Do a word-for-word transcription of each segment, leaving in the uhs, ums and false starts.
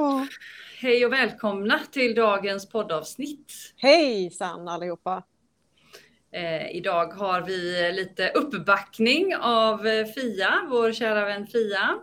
Ja! Hej och välkomna till dagens poddavsnitt. Hejsan allihopa! Eh, idag har vi lite uppbackning av Fia, vår kära vän Fia.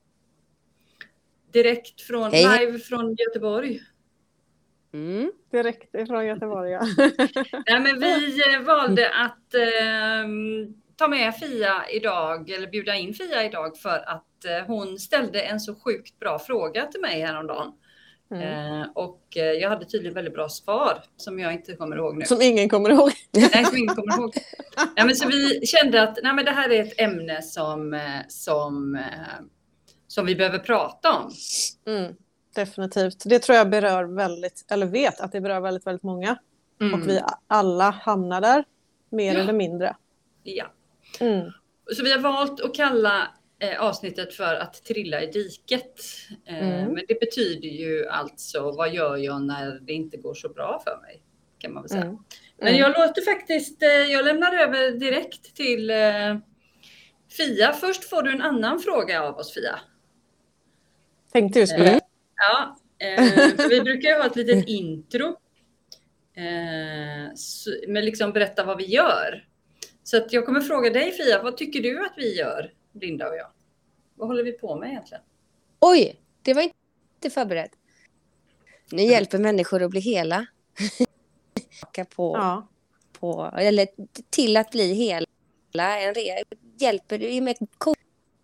Direkt från, hej, hej. live från Göteborg. Mm, direkt ifrån Göteborg, ja. Nej, men vi valde att eh, ta med Fia idag, eller bjuda in Fia idag för att eh, hon ställde en så sjukt bra fråga till mig häromdagen. Mm. Eh, och jag hade tydligen väldigt bra svar som jag inte kommer ihåg nu. Som ingen kommer ihåg. Nej, som ingen kommer ihåg. Ja, men så vi kände att nej, men det här är ett ämne som, som, som vi behöver prata om. Mm, definitivt. Det tror jag berör väldigt, eller vet att det berör väldigt, väldigt många. Mm. Och vi alla hamnar där, mer ja. eller mindre. Ja. Mm. Så vi har valt att kalla eh, avsnittet för att trilla i diket. Eh, mm. Men det betyder ju alltså, vad gör jag när det inte går så bra för mig? Kan man väl säga. Mm. Men jag låter faktiskt, jag lämnar över direkt till eh, Fia. Först får du en annan fråga av oss, Fia. Tänkte just på det. Eh, ja, eh, vi brukar ju ha ett litet intro. Eh, så, med liksom berätta vad vi gör. Så att jag kommer fråga dig, Fia, vad tycker du att vi gör, Linda och jag? Vad håller vi på med egentligen? Oj, det var inte förberett. Ni mm. hjälper människor att bli hela. På, ja. på, eller till att bli hela. En re, hjälper du med coach.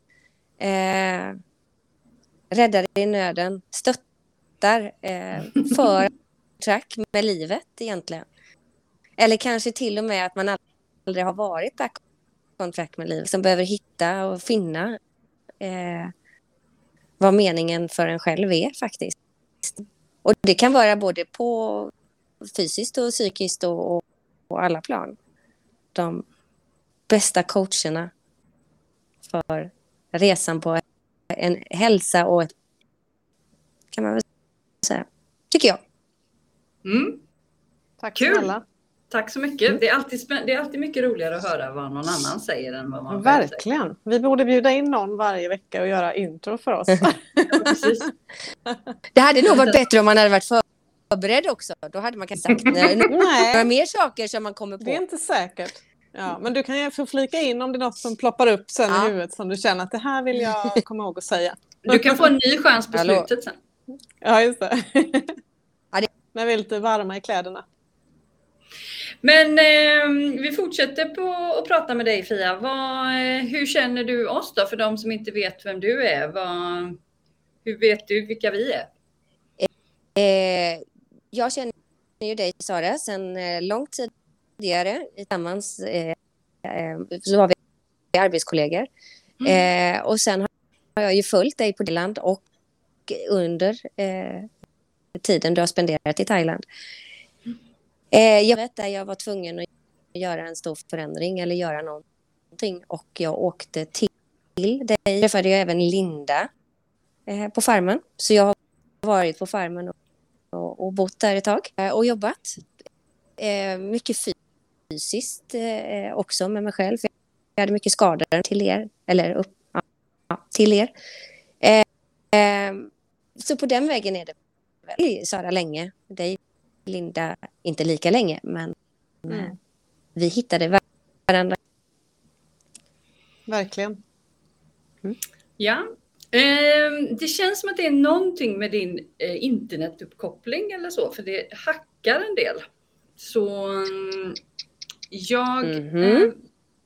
Eh, räddar i nöden. Stöttar eh, för track med livet egentligen. Eller kanske till och med att man aldrig har varit back on track med livet. Som behöver hitta och finna eh, vad meningen för en själv är faktiskt. Och det kan vara både på fysiskt och psykiskt och, och, och alla plan. De bästa coacherna för resan på en hälsa och ett, kan man väl säga, tycker jag. Mm. Tack Kul. Snälla. Tack så mycket. Mm. Det, är alltid spä- det är alltid mycket roligare att höra vad någon annan säger än vad man Verkligen. Säger. Vi borde bjuda in någon varje vecka och göra intro för oss. Ja, precis. Det hade nog varit bättre om man hade varit för förberedd också. Då hade man kanske sagt nej, några mer saker som man kommer på. Det är inte säkert. Ja, men du kan ju få flika in om det är något som ploppar upp sen ja. i huvudet som du känner att det här vill jag komma ihåg att säga. Du kan få en ny chans på Hallå. slutet sen. Ja, just det. Ja, det... När vi är lite varma i kläderna. Men eh, vi fortsätter på att prata med dig, Fia. Vad, hur känner du oss då? För de som inte vet vem du är. Vad, hur vet du vilka vi är? Eh, jag känner ju dig, Sara, sedan eh, långt tidigare. Tillsammans eh, eh, så var vi arbetskollegor. Mm. Eh, och sen har jag ju följt dig på Thailand och under eh, tiden du har spenderat i Thailand. Mm. Eh, jag vet att jag var tvungen att göra en stor förändring eller göra någonting. Och jag åkte till dig. Jag träffade jag även Linda eh, på farmen. Så jag har varit på farmen och Och, och bott där ett tag och jobbat eh, mycket fysiskt eh, också med mig själv. Jag hade mycket skador till er, eller upp, ja, till er. Eh, eh, så på den vägen är det väl Sara länge. Dig, Linda, inte lika länge, men mm. eh, vi hittade varandra. Verkligen. Mm. Ja. Det känns som att det är någonting med din internetuppkoppling eller så, för det hackar en del. Så jag... Mm-hmm.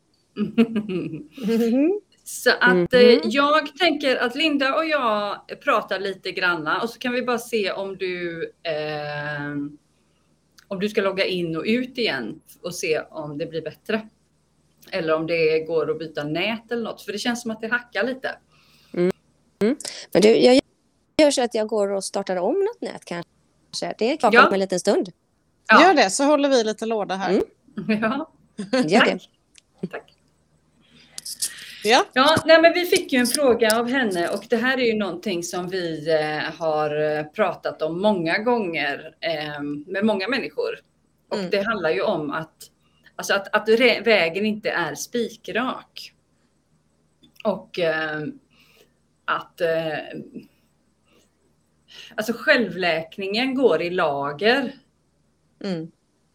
mm-hmm. Så att mm-hmm. jag tänker att Linda och jag pratar lite granna och så kan vi bara se om du, eh, om du ska logga in och ut igen och se om det blir bättre. Eller om det går att byta nät eller något, för det känns som att det hackar lite. Mm. Men du, jag gör så att jag går och startar om något nät kanske. Det är klart ja. om en liten stund. Ja. Gör det, så håller vi lite låda här. Mm. Ja, gör det. Tack. Ja, ja nej, men vi fick ju en fråga av henne och det här är ju någonting som vi eh, har pratat om många gånger eh, med många människor. Och mm. det handlar ju om att, alltså att, att vägen inte är spikrak. Och... Eh, att eh, alltså självläkningen går i lager. Mm.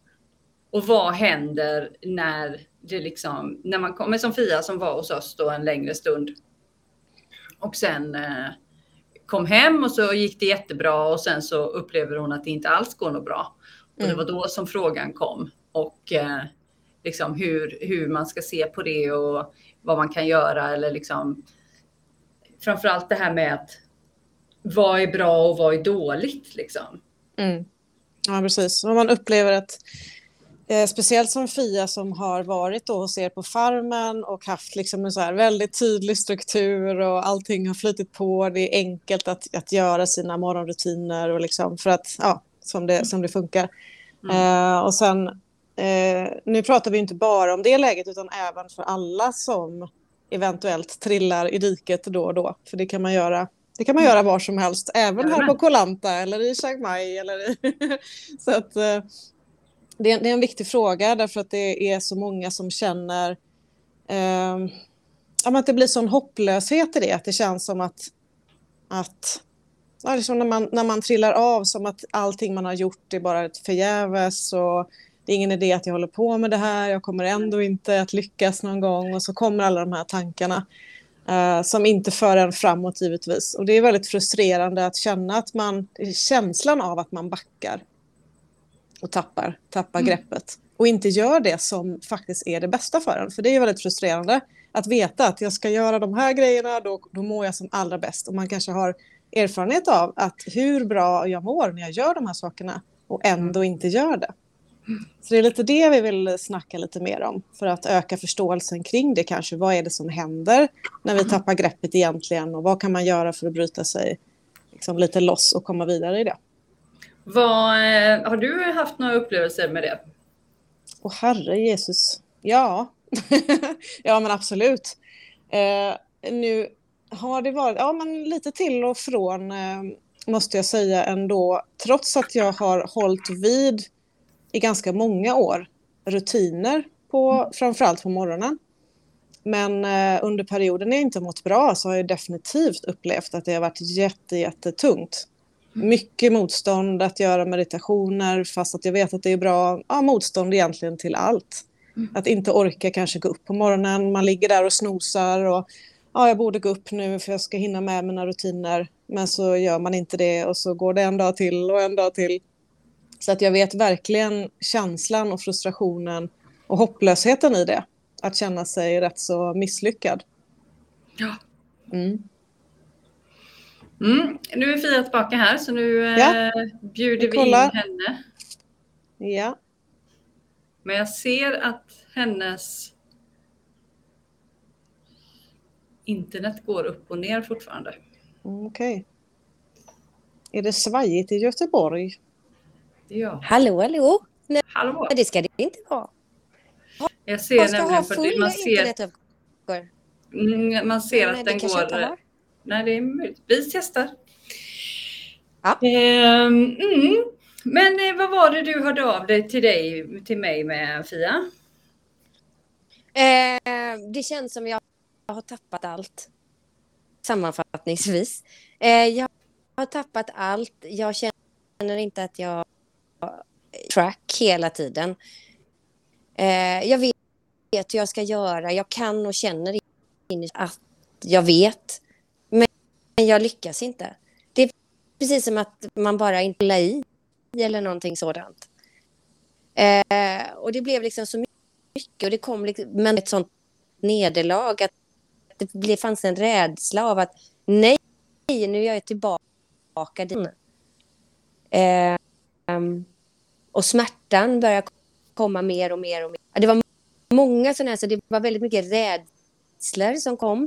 Och vad händer när det liksom, när man kommer som Fia som var hos oss då en längre stund. Och sen eh, kom hem och så gick det jättebra och sen så upplever hon att det inte alls går något bra. Och det var då som frågan kom. Och eh, liksom hur, hur man ska se på det och vad man kan göra. Eller liksom, framförallt det här med att vad är bra och vad är dåligt liksom. Mm. Ja, precis. Om man upplever att eh, speciellt som Fia som har varit då hos er på farmen och haft liksom en så här väldigt tydlig struktur och allting har flyttit på. Det är enkelt att, att göra sina morgonrutiner och liksom för att, ja, som det, som det funkar. Mm. Eh, och sen, eh, nu pratar vi inte bara om det läget utan även för alla som eventuellt trillar i diket då och då. För det kan man göra. Det kan man göra var som helst, även här på Koh Lanta eller i Chiang Mai. Eller i så att, eh, det, är, det är en viktig fråga därför att det är så många som känner eh, att det blir sån hopplöshet i det. Att det känns som att, att ja, liksom när, man, när man trillar av som att allting man har gjort är bara ett förgäves och det är ingen idé att jag håller på med det här. Jag kommer ändå inte att lyckas någon gång och så kommer alla de här tankarna. Uh, som inte för en framåt givetvis. Och det är väldigt frustrerande att känna att man, känslan av att man backar och tappar, tappar mm. greppet. Och inte gör det som faktiskt är det bästa för en. För det är väldigt frustrerande att veta att jag ska göra de här grejerna, då, då mår jag som allra bäst. Och man kanske har erfarenhet av att hur bra jag mår när jag gör de här sakerna och ändå inte gör det. Så det är lite det vi vill snacka lite mer om för att öka förståelsen kring det kanske. Vad är det som händer när vi tappar greppet egentligen och vad kan man göra för att bryta sig liksom lite loss och komma vidare i det? Vad, har du haft några upplevelser med det? Åh herre Jesus, ja. Ja men absolut. Eh, nu har det varit ja, men lite till och från eh, måste jag säga ändå. Trots att jag har hållit vid i ganska många år rutiner på, framförallt på morgonen. Men eh, under perioden när jag inte mått bra så har jag definitivt upplevt att det har varit jätte, jättetungt. Mycket motstånd att göra meditationer fast att jag vet att det är bra. Ja, motstånd egentligen till allt. Mm. Att inte orka kanske gå upp på morgonen. Man ligger där och snosar och ja, jag borde gå upp nu för jag ska hinna med mina rutiner. Men så gör man inte det och så går det en dag till och en dag till. Så att jag vet verkligen känslan och frustrationen och hopplösheten i det. Att känna sig rätt så misslyckad. Ja. Mm. Mm. Nu är Fia tillbaka här så nu ja. eh, bjuder vi in henne. Ja. Men jag ser att hennes internet går upp och ner fortfarande. Mm, okej. Okay. Är det svajigt i Göteborg? Ja. Hallå, hallå. Nej, hallå. Det ska det inte vara. Jag ser man ska nämligen ha på full det. Man ser, internetuppgång. man ser Nej, att det den kanske går. Inte har. Nej, det är möjligt. Vi testar. Ja. Ehm, mm. Men eh, vad var det du hörde av dig till dig till mig med, Fia? Eh, det känns som jag har tappat allt. Sammanfattningsvis. Eh, jag har tappat allt. Jag känner inte att jag track hela tiden. Eh, jag vet hur jag ska göra. Jag kan och känner in att jag vet. Men jag lyckas inte. Det är precis som att man bara inte la i eller någonting sådant. Eh, och det blev liksom så mycket och det kom liksom, men ett sånt nederlag att det blev, fanns en rädsla av att nej, nu är jag tillbaka dit. Eh, um, och smärtan börjar komma mer och mer och mer. Det var många sådana här, så det var väldigt mycket rädslor som kom.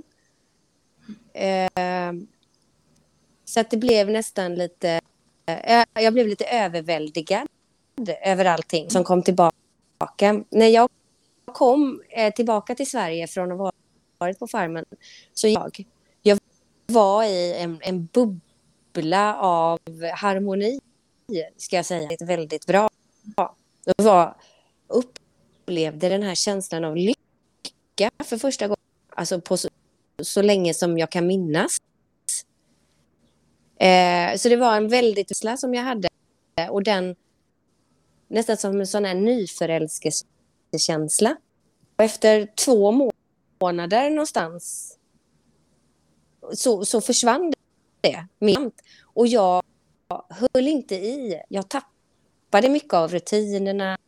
Eh, så att det blev nästan lite, eh, jag blev lite överväldigad över allting som kom tillbaka. När jag kom eh, tillbaka till Sverige från att ha varit på farmen, så jag, jag var i en, en bubbla av harmoni, ska jag säga. Det är väldigt bra. Jag var, upplevde den här känslan av lycka för första gången, alltså på så, så länge som jag kan minnas. Eh, så det var en väldigt känsla som jag hade. Och den nästan som en sån här nyförälskelsekänsla. Och efter två månader någonstans så, så försvann det. Och jag höll inte i. Jag tappade mycket av rutinerna.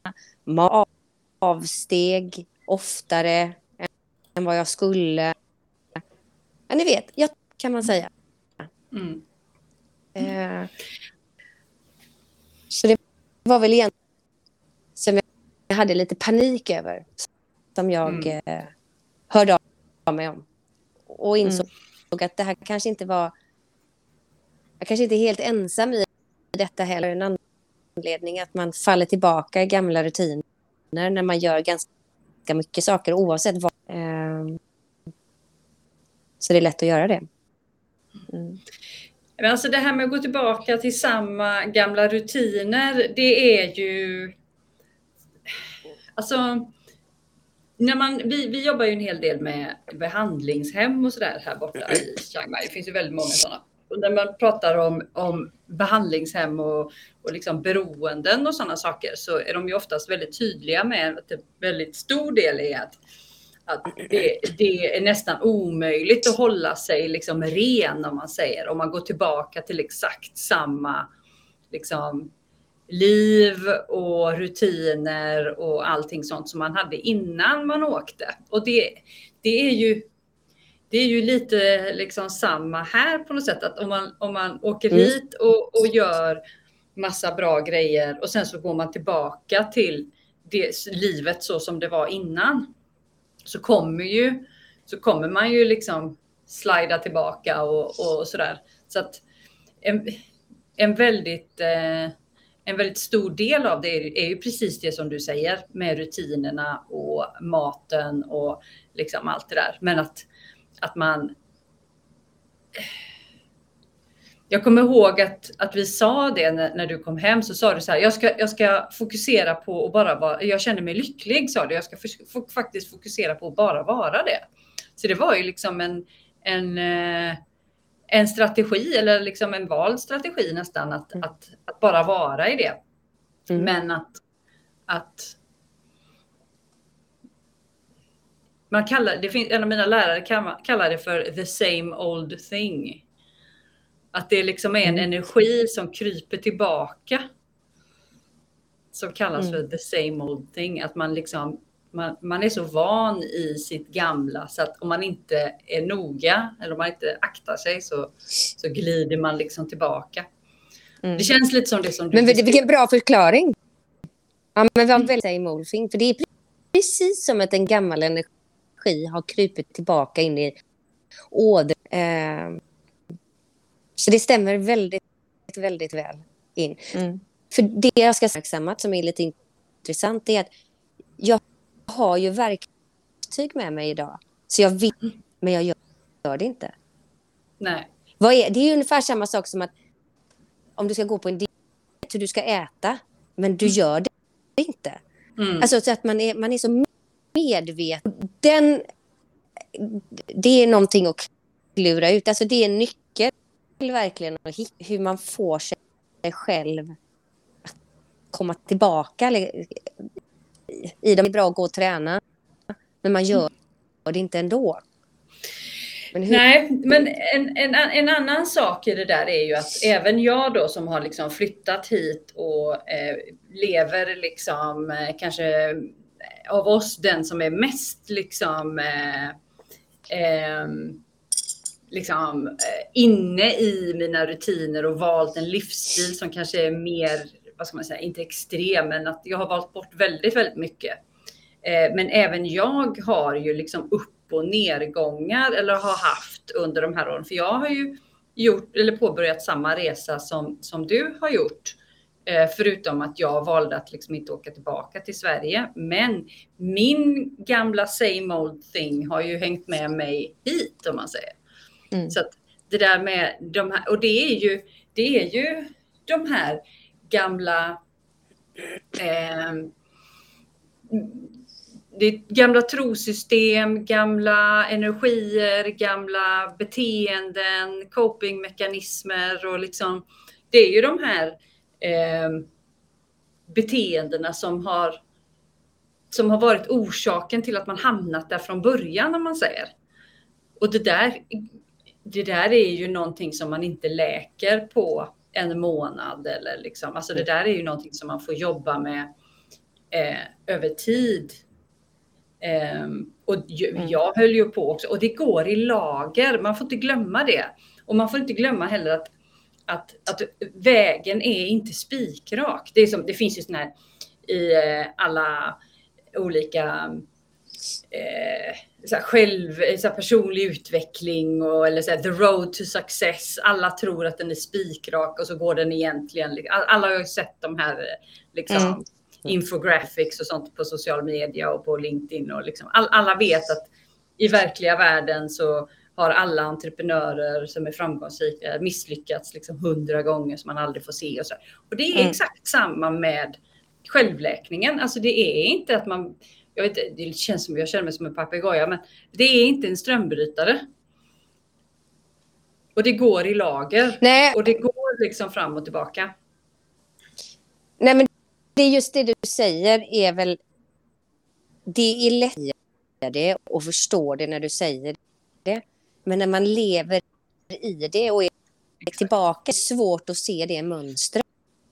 Avsteg oftare än vad jag skulle. Ja, ni vet, jag, kan man säga. Mm. Eh, så det var väl egentligen som jag hade lite panik över. Som jag mm. eh, hörde av mig om. Och insåg mm. att det här kanske inte var... Jag kanske inte är helt ensam i detta heller. En anledning att man faller tillbaka i gamla rutiner när man gör ganska mycket saker oavsett vad. Eh, så det är lätt att göra det. Mm. Men alltså det här med att gå tillbaka till samma gamla rutiner, det är ju... Alltså... När man, vi, vi jobbar ju en hel del med behandlingshem och sådär här borta i Chiang Mai. Det finns ju väldigt många sådana. Och när man pratar om, om behandlingshem och, och liksom beroenden och sådana saker så är de ju oftast väldigt tydliga med att en väldigt stor del är att, att det, det är nästan omöjligt att hålla sig liksom ren om man säger. Om man går tillbaka till exakt samma liksom, liv och rutiner och allting sånt som man hade innan man åkte. Och det, det är ju det är ju lite liksom samma här på något sätt, att om man, om man åker mm. hit och, och gör massa bra grejer och sen så går man tillbaka till det livet så som det var innan, så kommer ju så kommer man ju liksom slida tillbaka och, och sådär. Så att en, en väldigt eh, En väldigt stor del av det är, är ju precis det som du säger med rutinerna och maten och liksom allt det där. Men att, att man... Jag kommer ihåg att, att vi sa det när, när du kom hem, så sa du så här, jag ska, jag ska fokusera på att bara vara, jag känner mig lycklig, sa du. Jag ska f- f- faktiskt fokusera på att bara vara det. Så det var ju liksom en... en En strategi eller liksom en vald strategi nästan att, mm. att, att bara vara i det. Mm. Men att, att man kallar det, finns, en av mina lärare kallar det för the same old thing. Att det liksom är en mm. energi som kryper tillbaka. Som kallas mm. för the same old thing. Att man liksom Man, man är så van i sitt gamla så att om man inte är noga eller om man inte aktar sig så, så glider man liksom tillbaka. Mm. Det känns lite som det som du... Men vilken bra förklaring. Ja, men vad väldigt same old thing. För det är precis som att en gammal energi har krypit tillbaka in i ådern. Eh, så det stämmer väldigt, väldigt väl in. Mm. För det jag ska säga som är lite intressant är att jag har ju verktyg med mig idag. Så jag vill, men jag gör, gör det inte. Nej. Vad är, det är ju ungefär samma sak som att om du ska gå på en diet, hur du ska äta, men du gör det inte. Mm. Alltså så att man är, man är så medveten. Den, det är någonting att klura ut. Alltså det är en nyckel verkligen. Hur man får sig själv att komma tillbaka i dem. Är bra att gå och träna, men man gör det inte ändå. Men hur... Nej, men en, en, en annan sak i det där är ju att även jag då som har liksom flyttat hit och eh, lever liksom eh, kanske av oss den som är mest liksom eh, eh, liksom eh, inne i mina rutiner och valt en livsstil som kanske är mer, vad ska man säga, inte extrem, men att jag har valt bort väldigt, väldigt mycket. Eh, men även jag har ju liksom upp och nedgångar eller har haft under de här åren. För jag har ju gjort eller påbörjat samma resa som, som du har gjort. Eh, förutom att jag valde att liksom inte åka tillbaka till Sverige. Men min gamla same old thing har ju hängt med mig hit, om man säger. Mm. Så att det där med de här, och det är ju, det är ju de här gamla eh, det är gamla trosystem, gamla energier, gamla beteenden, copingmekanismer och liksom, det är ju de här eh, beteendena som har, som har varit orsaken till att man hamnat där från början, om man säger. Och det där, det där är ju någonting som man inte läker på en månad eller liksom, alltså det där är ju någonting som man får jobba med eh, över tid. Um, och jag, jag höll ju på också, och det går i lager, man får inte glömma det, och man får inte glömma heller att, att, att vägen är inte spikrak. Det, är som, det finns ju sån här i eh, alla olika eh, så här själv, så här personlig utveckling och, eller så här, the road to success, alla tror att den är spikrak och så går den egentligen, alla har ju sett de här liksom mm. infographics och sånt på social media och på LinkedIn och liksom, all, alla vet att i verkliga världen så har alla entreprenörer som är framgångsrika misslyckats liksom hundra gånger som man aldrig får se och så. Och det är mm. exakt samma med självläkningen. Alltså det är inte att man, jag vet, det känns som jag känner mig som en papegoja, men det är inte en strömbrytare. Och det går i lager. Nej. Och det går liksom fram och tillbaka. Nej, men det är just det du säger är väl, det är lätt det och förstå det när du säger det. Men när man lever i det och är tillbaka, är det svårt att se det mönstret.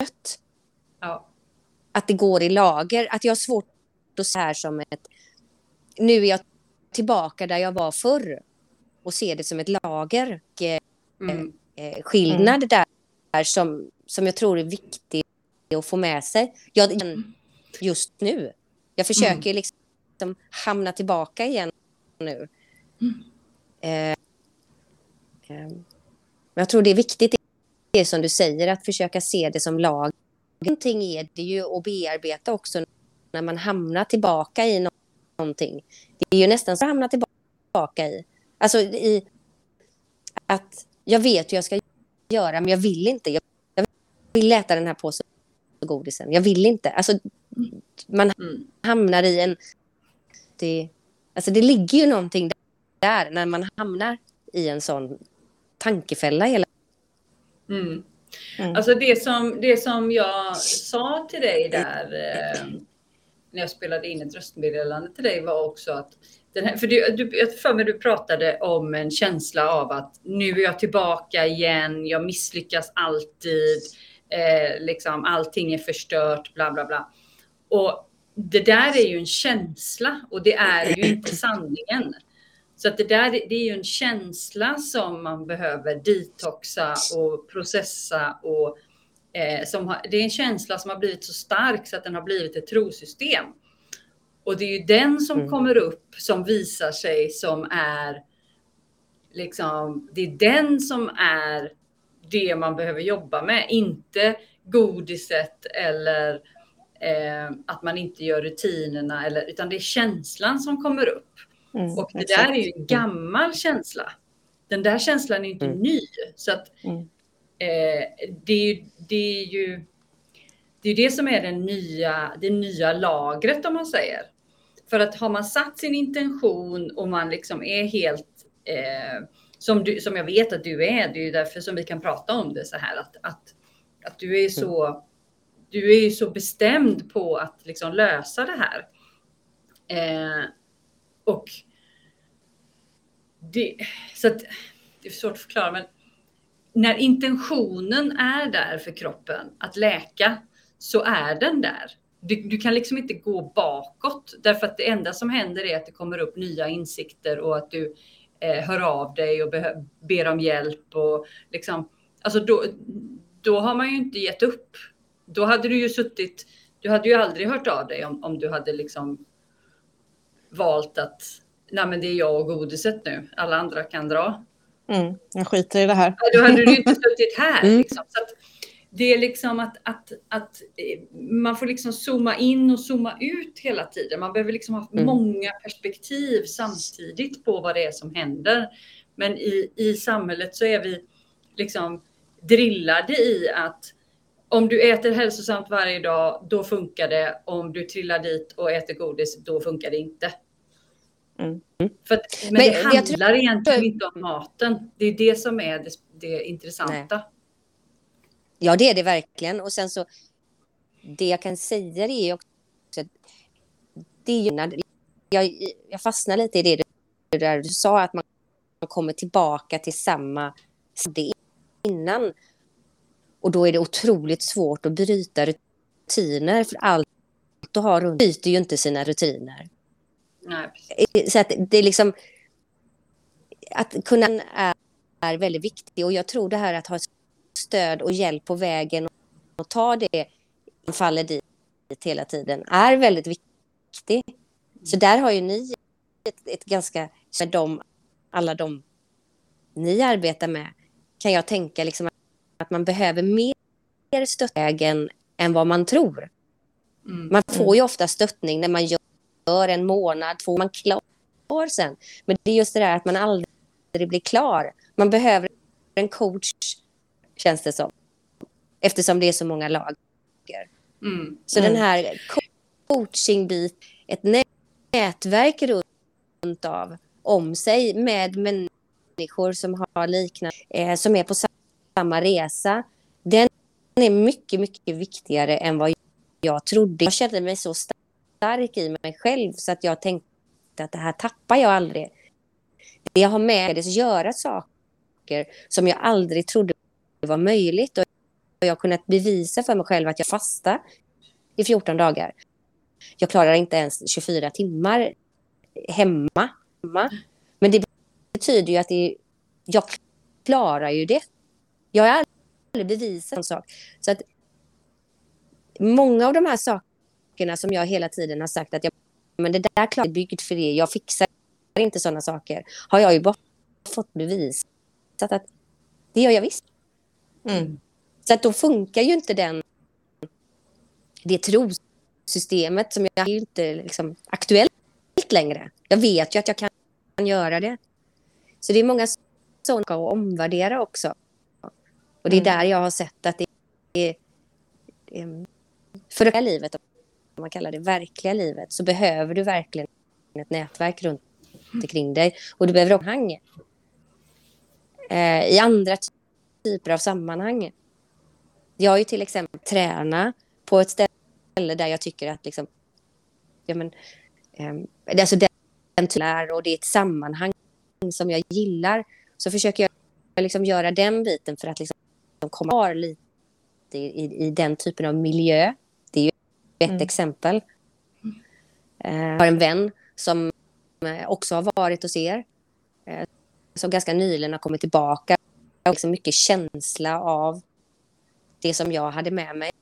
Ja. Att det går i lager. Att jag har svårt att se här som ett, nu är jag tillbaka där jag var förr och se det som ett lager. Mm. Eh, skillnad mm. där som, som jag tror är viktigt att få med sig. Jag, just nu. Jag försöker mm. liksom hamna tillbaka igen nu. Mm. Eh, eh, jag tror det är viktigt, det som du säger, att försöka se det som lag. Någonting är det ju att bearbeta också när man hamnar tillbaka i någonting. Det är ju nästan så att hamna tillbaka i. Alltså i att jag vet hur jag ska göra, men jag vill inte. Jag, jag vill äta den här påsen godisen. Jag vill inte. Alltså man mm. hamnar i en det, alltså det ligger ju någonting där när man hamnar i en sån tankefälla hela. Mm. Mm. Alltså det som, det som jag sa till dig där eh, när jag spelade in ett röstmeddelande till dig var också att den här, för du, du, för mig du pratade om en känsla av att nu är jag tillbaka igen, jag misslyckas alltid, eh, liksom allting är förstört, bla bla bla. Och det där är ju en känsla och det är ju inte sanningen. Så att det där det är ju en känsla som man behöver detoxa och processa. Och, eh, som har, det är en känsla som har blivit så stark så att den har blivit ett trosystem. Och det är ju den som mm. kommer upp som visar sig som är liksom, det är den som är det man behöver jobba med. Inte godiset eller eh, att man inte gör rutinerna, eller, utan det är känslan som kommer upp. Mm, och det exakt. Där är ju en gammal känsla. Den där känslan är inte mm. ny. Så att mm. eh, det, är ju, det är ju det är det som är den nya, det nya lagret, om man säger. För att har man satt sin intention och man liksom är helt eh, som, du, som jag vet att du är, det är ju därför som vi kan prata om det så här, att, att, att du är så mm. du är ju så bestämd på att liksom lösa det här. Eh, och det, så att, det är svårt att förklara, men när intentionen är där för kroppen att läka, så är den där. Du, du kan liksom inte gå bakåt, därför att det enda som händer är att det kommer upp nya insikter och att du eh, hör av dig och behö- ber om hjälp. Och liksom, alltså då, då har man ju inte gett upp. Då hade du ju suttit, du hade ju aldrig hört av dig om, om du hade liksom valt att nej, men det är jag och godiset nu. Alla andra kan dra. Mm, jag skiter i det här. Då hade du inte suttit här. Mm. Liksom. Så att det är liksom att, att, att man får liksom zooma in och zooma ut hela tiden. Man behöver liksom ha mm. många perspektiv samtidigt på vad det är som händer. Men i, i samhället så är vi liksom drillade i att om du äter hälsosamt varje dag, då funkar det. Om du trillar dit och äter godis, då funkar det inte. Mm. För att, men, men det handlar tror... egentligen inte om maten. Det är det som är det, det intressanta. Nej. Ja, det är det verkligen. Och sen så, det jag kan säga är också att det är ju, jag, jag fastnar lite i det där du sa, att man kommer tillbaka till samma det innan. Och då är det otroligt svårt att bryta rutiner, för allt du har runt bryter ju inte sina rutiner. Nej, precis. Så att det är liksom, att kunna är, är väldigt viktigt, och jag tror det här att ha stöd och hjälp på vägen och ta det faller dit hela tiden är väldigt viktigt. Så där har ju ni ett, ett ganska, med dem, alla de ni arbetar med, kan jag tänka liksom att man behöver mer stöttvägen än vad man tror. Mm. Man får ju ofta stöttning när man gör en månad, två, man klar sen. Men det är just det där att man aldrig blir klar. Man behöver en coach, känns det som. Eftersom det är så många lager. Mm. Så mm. den här coachingbit, ett nätverk runt av om sig med människor som har liknande, eh, som är på samma resa, den är mycket, mycket viktigare än vad jag trodde. Jag kände mig så stark i mig själv så att jag tänkte att det här tappar jag aldrig. Jag har med att göra saker som jag aldrig trodde var möjligt, och jag har kunnat bevisa för mig själv att jag fastar i fjorton dagar. Jag klarar inte ens tjugofyra timmar hemma. Men det betyder ju att det, jag klarar ju det. Jag har aldrig bevisat en sak. Så att många av de här sakerna som jag hela tiden har sagt att jag, men det där klarar jag byggt för det. Jag fixar inte sådana saker. Har jag ju bara fått bevisat att det gör jag visst. Mm. Så att då funkar ju inte den det trosystemet som jag är ju inte liksom aktuellt längre. Jag vet ju att jag kan göra det. Så det är många sådana att omvärdera också. Och det är mm. där jag har sett att det är, för det här livet, om man kallar det verkliga livet, så behöver du verkligen ett nätverk runt omkring dig. Och du behöver omhang eh, i andra typer av sammanhang. Jag är ju till exempel träna på ett ställe där jag tycker att liksom, ja men, eh, alltså den, den lär, och det är ett sammanhang som jag gillar, så försöker jag liksom göra den biten för att liksom komma lite i, i, i den typen av miljö. Det är ju ett mm. exempel. Eh, jag har en vän som också har varit hos er, eh, som ganska nyligen har kommit tillbaka, och liksom mycket känsla av det som jag hade med mig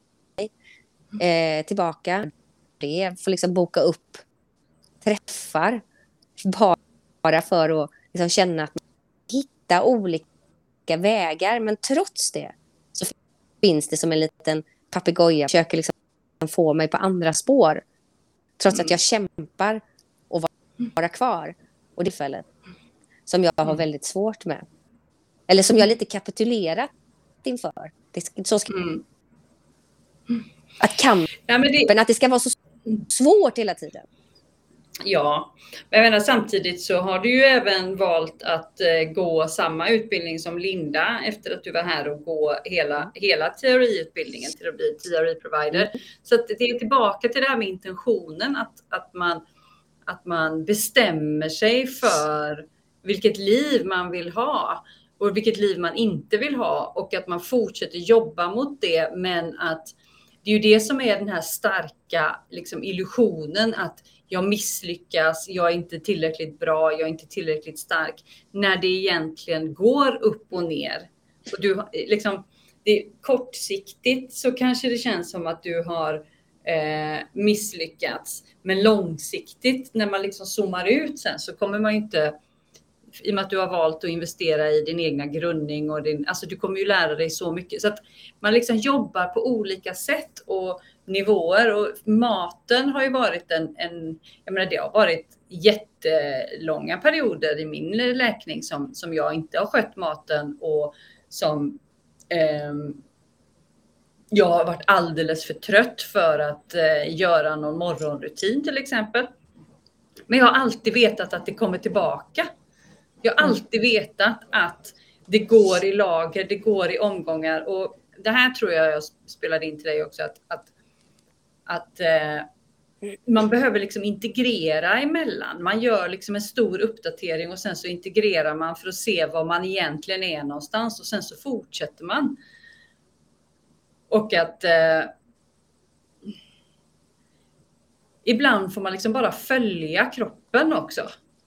eh, tillbaka. Det får liksom boka upp träffar bara för att liksom känna att man hittar olika vägar, men trots det så finns det som en liten papegoja försöker liksom få mig på andra spår, trots mm. att jag kämpar och vara kvar, och det fallet som jag har väldigt svårt med, eller som jag lite kapitulerat inför. Det, så ska, mm. att kampen, ja, men det... att det ska vara så svårt hela tiden. Ja, men jag menar, samtidigt så har du ju även valt att eh, gå samma utbildning som Linda efter att du var här och gå hela, hela teoriutbildningen till att bli teoriprovider. Mm. Så att det är tillbaka till det här med intentionen, att, att, man, att man bestämmer sig för vilket liv man vill ha och vilket liv man inte vill ha, och att man fortsätter jobba mot det, men att det är ju det som är den här starka liksom, illusionen att jag misslyckas, jag är inte tillräckligt bra, jag är inte tillräckligt stark, när det egentligen går upp och ner. Och du, liksom, det är kortsiktigt så kanske det känns som att du har eh, misslyckats, men långsiktigt när man liksom zoomar ut sen så kommer man ju inte, i och med att du har valt att investera i din egna grundning och din, alltså du kommer ju lära dig så mycket, så att man liksom jobbar på olika sätt och nivåer, och maten har ju varit en, en jag menar det har varit jättelånga perioder i min läkning som, som jag inte har skött maten, och som eh, jag har varit alldeles för trött för att eh, göra någon morgonrutin till exempel. Men jag har alltid vetat att det kommer tillbaka. Jag har alltid vetat att det går i lager, det går i omgångar. Och det här tror jag jag spelade in till dig också. Att, att, att eh, man behöver liksom integrera emellan. Man gör liksom en stor uppdatering och sen så integrerar man för att se var man egentligen är någonstans. Och sen så fortsätter man. Och att eh, ibland får man liksom bara följa kroppen också.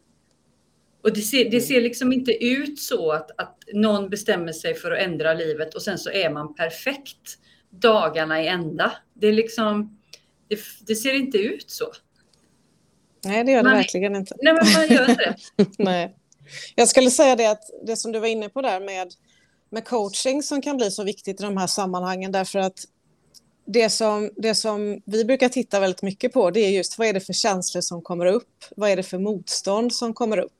Och det ser, det ser liksom inte ut så att, att någon bestämmer sig för att ändra livet och sen så är man perfekt dagarna i ända. Det är liksom, det, det ser inte ut så. Nej, det gör det man, verkligen inte. Nej, men man gör inte det. Nej. Jag skulle säga det att det som du var inne på där med, med coaching som kan bli så viktigt i de här sammanhangen, därför att det som, det som vi brukar titta väldigt mycket på, det är just vad är det för känslor som kommer upp? Vad är det för motstånd som kommer upp?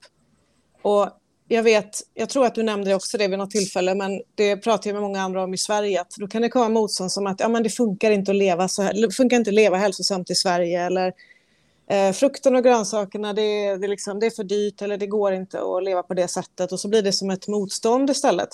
Och jag vet, jag tror att du nämnde också det vid något tillfälle, men det pratar jag med många andra om i Sverige, att då kan det komma motstånd som att ja, men det funkar inte att leva så här, funkar inte att leva hälsosamt i Sverige, eller eh, frukten och grönsakerna, det, det, liksom, det är för dyrt, eller det går inte att leva på det sättet, och så blir det som ett motstånd istället,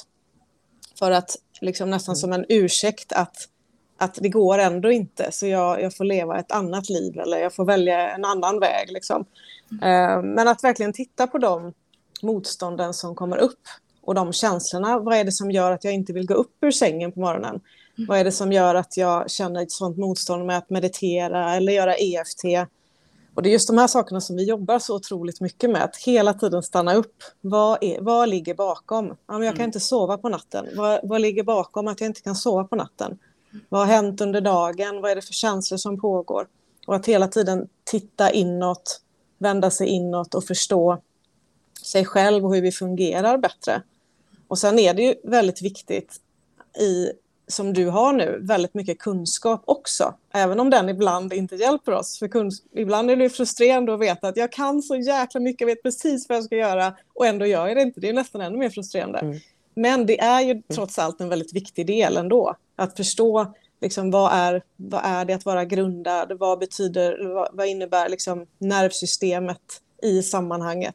för att liksom nästan som en ursäkt att att det går ändå inte, så jag, jag får leva ett annat liv, eller jag får välja en annan väg. Liksom. Mm. Men att verkligen titta på de motstånden som kommer upp och de känslorna. Vad är det som gör att jag inte vill gå upp ur sängen på morgonen? Mm. Vad är det som gör att jag känner ett sådant motstånd med att meditera eller göra E F T? Och det är just de här sakerna som vi jobbar så otroligt mycket med, att hela tiden stanna upp. Vad, är, vad ligger bakom? Ja, men jag kan inte sova på natten. Vad, vad ligger bakom att jag inte kan sova på natten? Vad har hänt under dagen? Vad är det för känslor som pågår? Och att hela tiden titta inåt, vända sig inåt och förstå sig själv och hur vi fungerar bättre. Och sen är det ju väldigt viktigt, i, som du har nu, väldigt mycket kunskap också. Även om den ibland inte hjälper oss. För kunsk- ibland är det frustrerande att veta att jag kan så jäkla mycket, jag vet precis vad jag ska göra, och ändå gör jag det inte. Det är nästan ännu mer frustrerande. Mm. Men det är ju trots allt en väldigt viktig del ändå. Att förstå liksom, vad, är, vad är det att vara grundad? Vad betyder, vad, vad innebär liksom, nervsystemet i sammanhanget?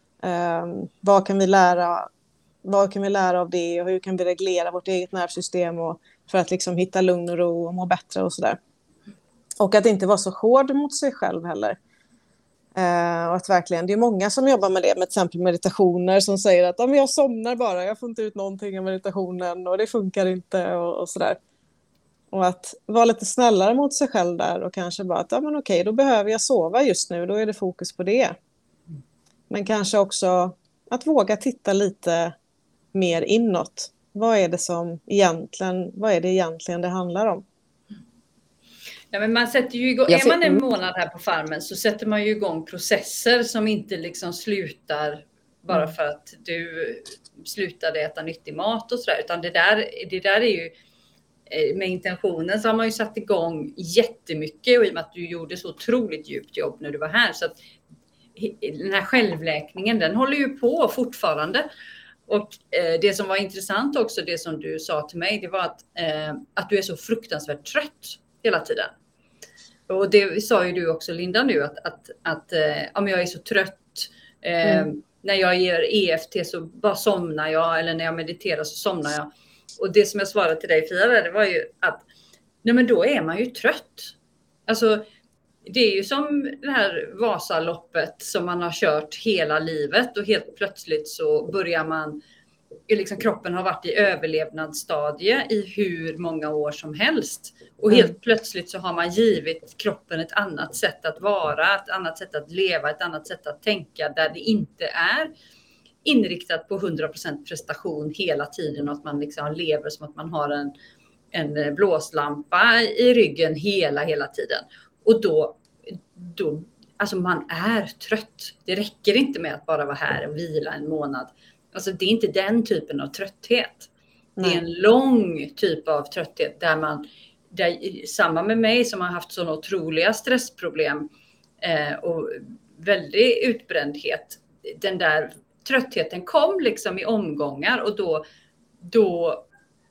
Um, vad kan vi lära, vad kan vi lära av det? Och hur kan vi reglera vårt eget nervsystem och, för att liksom, hitta lugn och ro och må bättre och sådär. Och att inte vara så hård mot sig själv heller. Uh, och att verkligen, det är många som jobbar med det, med till exempel meditationer, som säger att ja, men jag somnar bara, jag får inte ut någonting av meditationen och det funkar inte och, och sådär. Och att vara lite snällare mot sig själv där och kanske bara att ja, men okej, då behöver jag sova just nu, då är det fokus på det. Men kanske också att våga titta lite mer inåt. Vad är det som egentligen, vad är det egentligen det handlar om? Ja, men man sätter ju igång, är man en månad här på farmen så sätter man ju igång processer som inte liksom slutar bara för att du slutade äta nyttig mat och sådär. Utan det där, det där är ju, med intentionen så har man ju satt igång jättemycket, och i och med att du gjorde så otroligt djupt jobb när du var här. Så att den här självläkningen, den håller ju på fortfarande. Och eh, det som var intressant också, det som du sa till mig, det var att, eh, att du är så fruktansvärt trött hela tiden. Och det sa ju du också, Linda, nu, att, att, att eh, om jag är så trött, eh, mm. när jag gör E F T så bara somnar jag, eller när jag mediterar så somnar jag. Och det som jag svarade till dig, Fia, det var ju att nej, men då är man ju trött. Alltså, det är ju som det här Vasaloppet som man har kört hela livet, och helt plötsligt så börjar man, liksom kroppen har varit i överlevnadsstadie i hur många år som helst. Och helt mm. plötsligt så har man givit kroppen ett annat sätt att vara, ett annat sätt att leva, ett annat sätt att tänka, där det inte är inriktat på hundra procent prestation hela tiden, och att man liksom lever som att man har en, en blåslampa i ryggen hela, hela tiden. Och då, då, alltså man är trött. Det räcker inte med att bara vara här och vila en månad. Alltså det är inte den typen av trötthet. Nej. Det är en lång typ av trötthet där man, där, samma med mig som har haft sådana otroliga stressproblem eh, och väldigt utbrändhet. Den där tröttheten kom liksom i omgångar, och då, då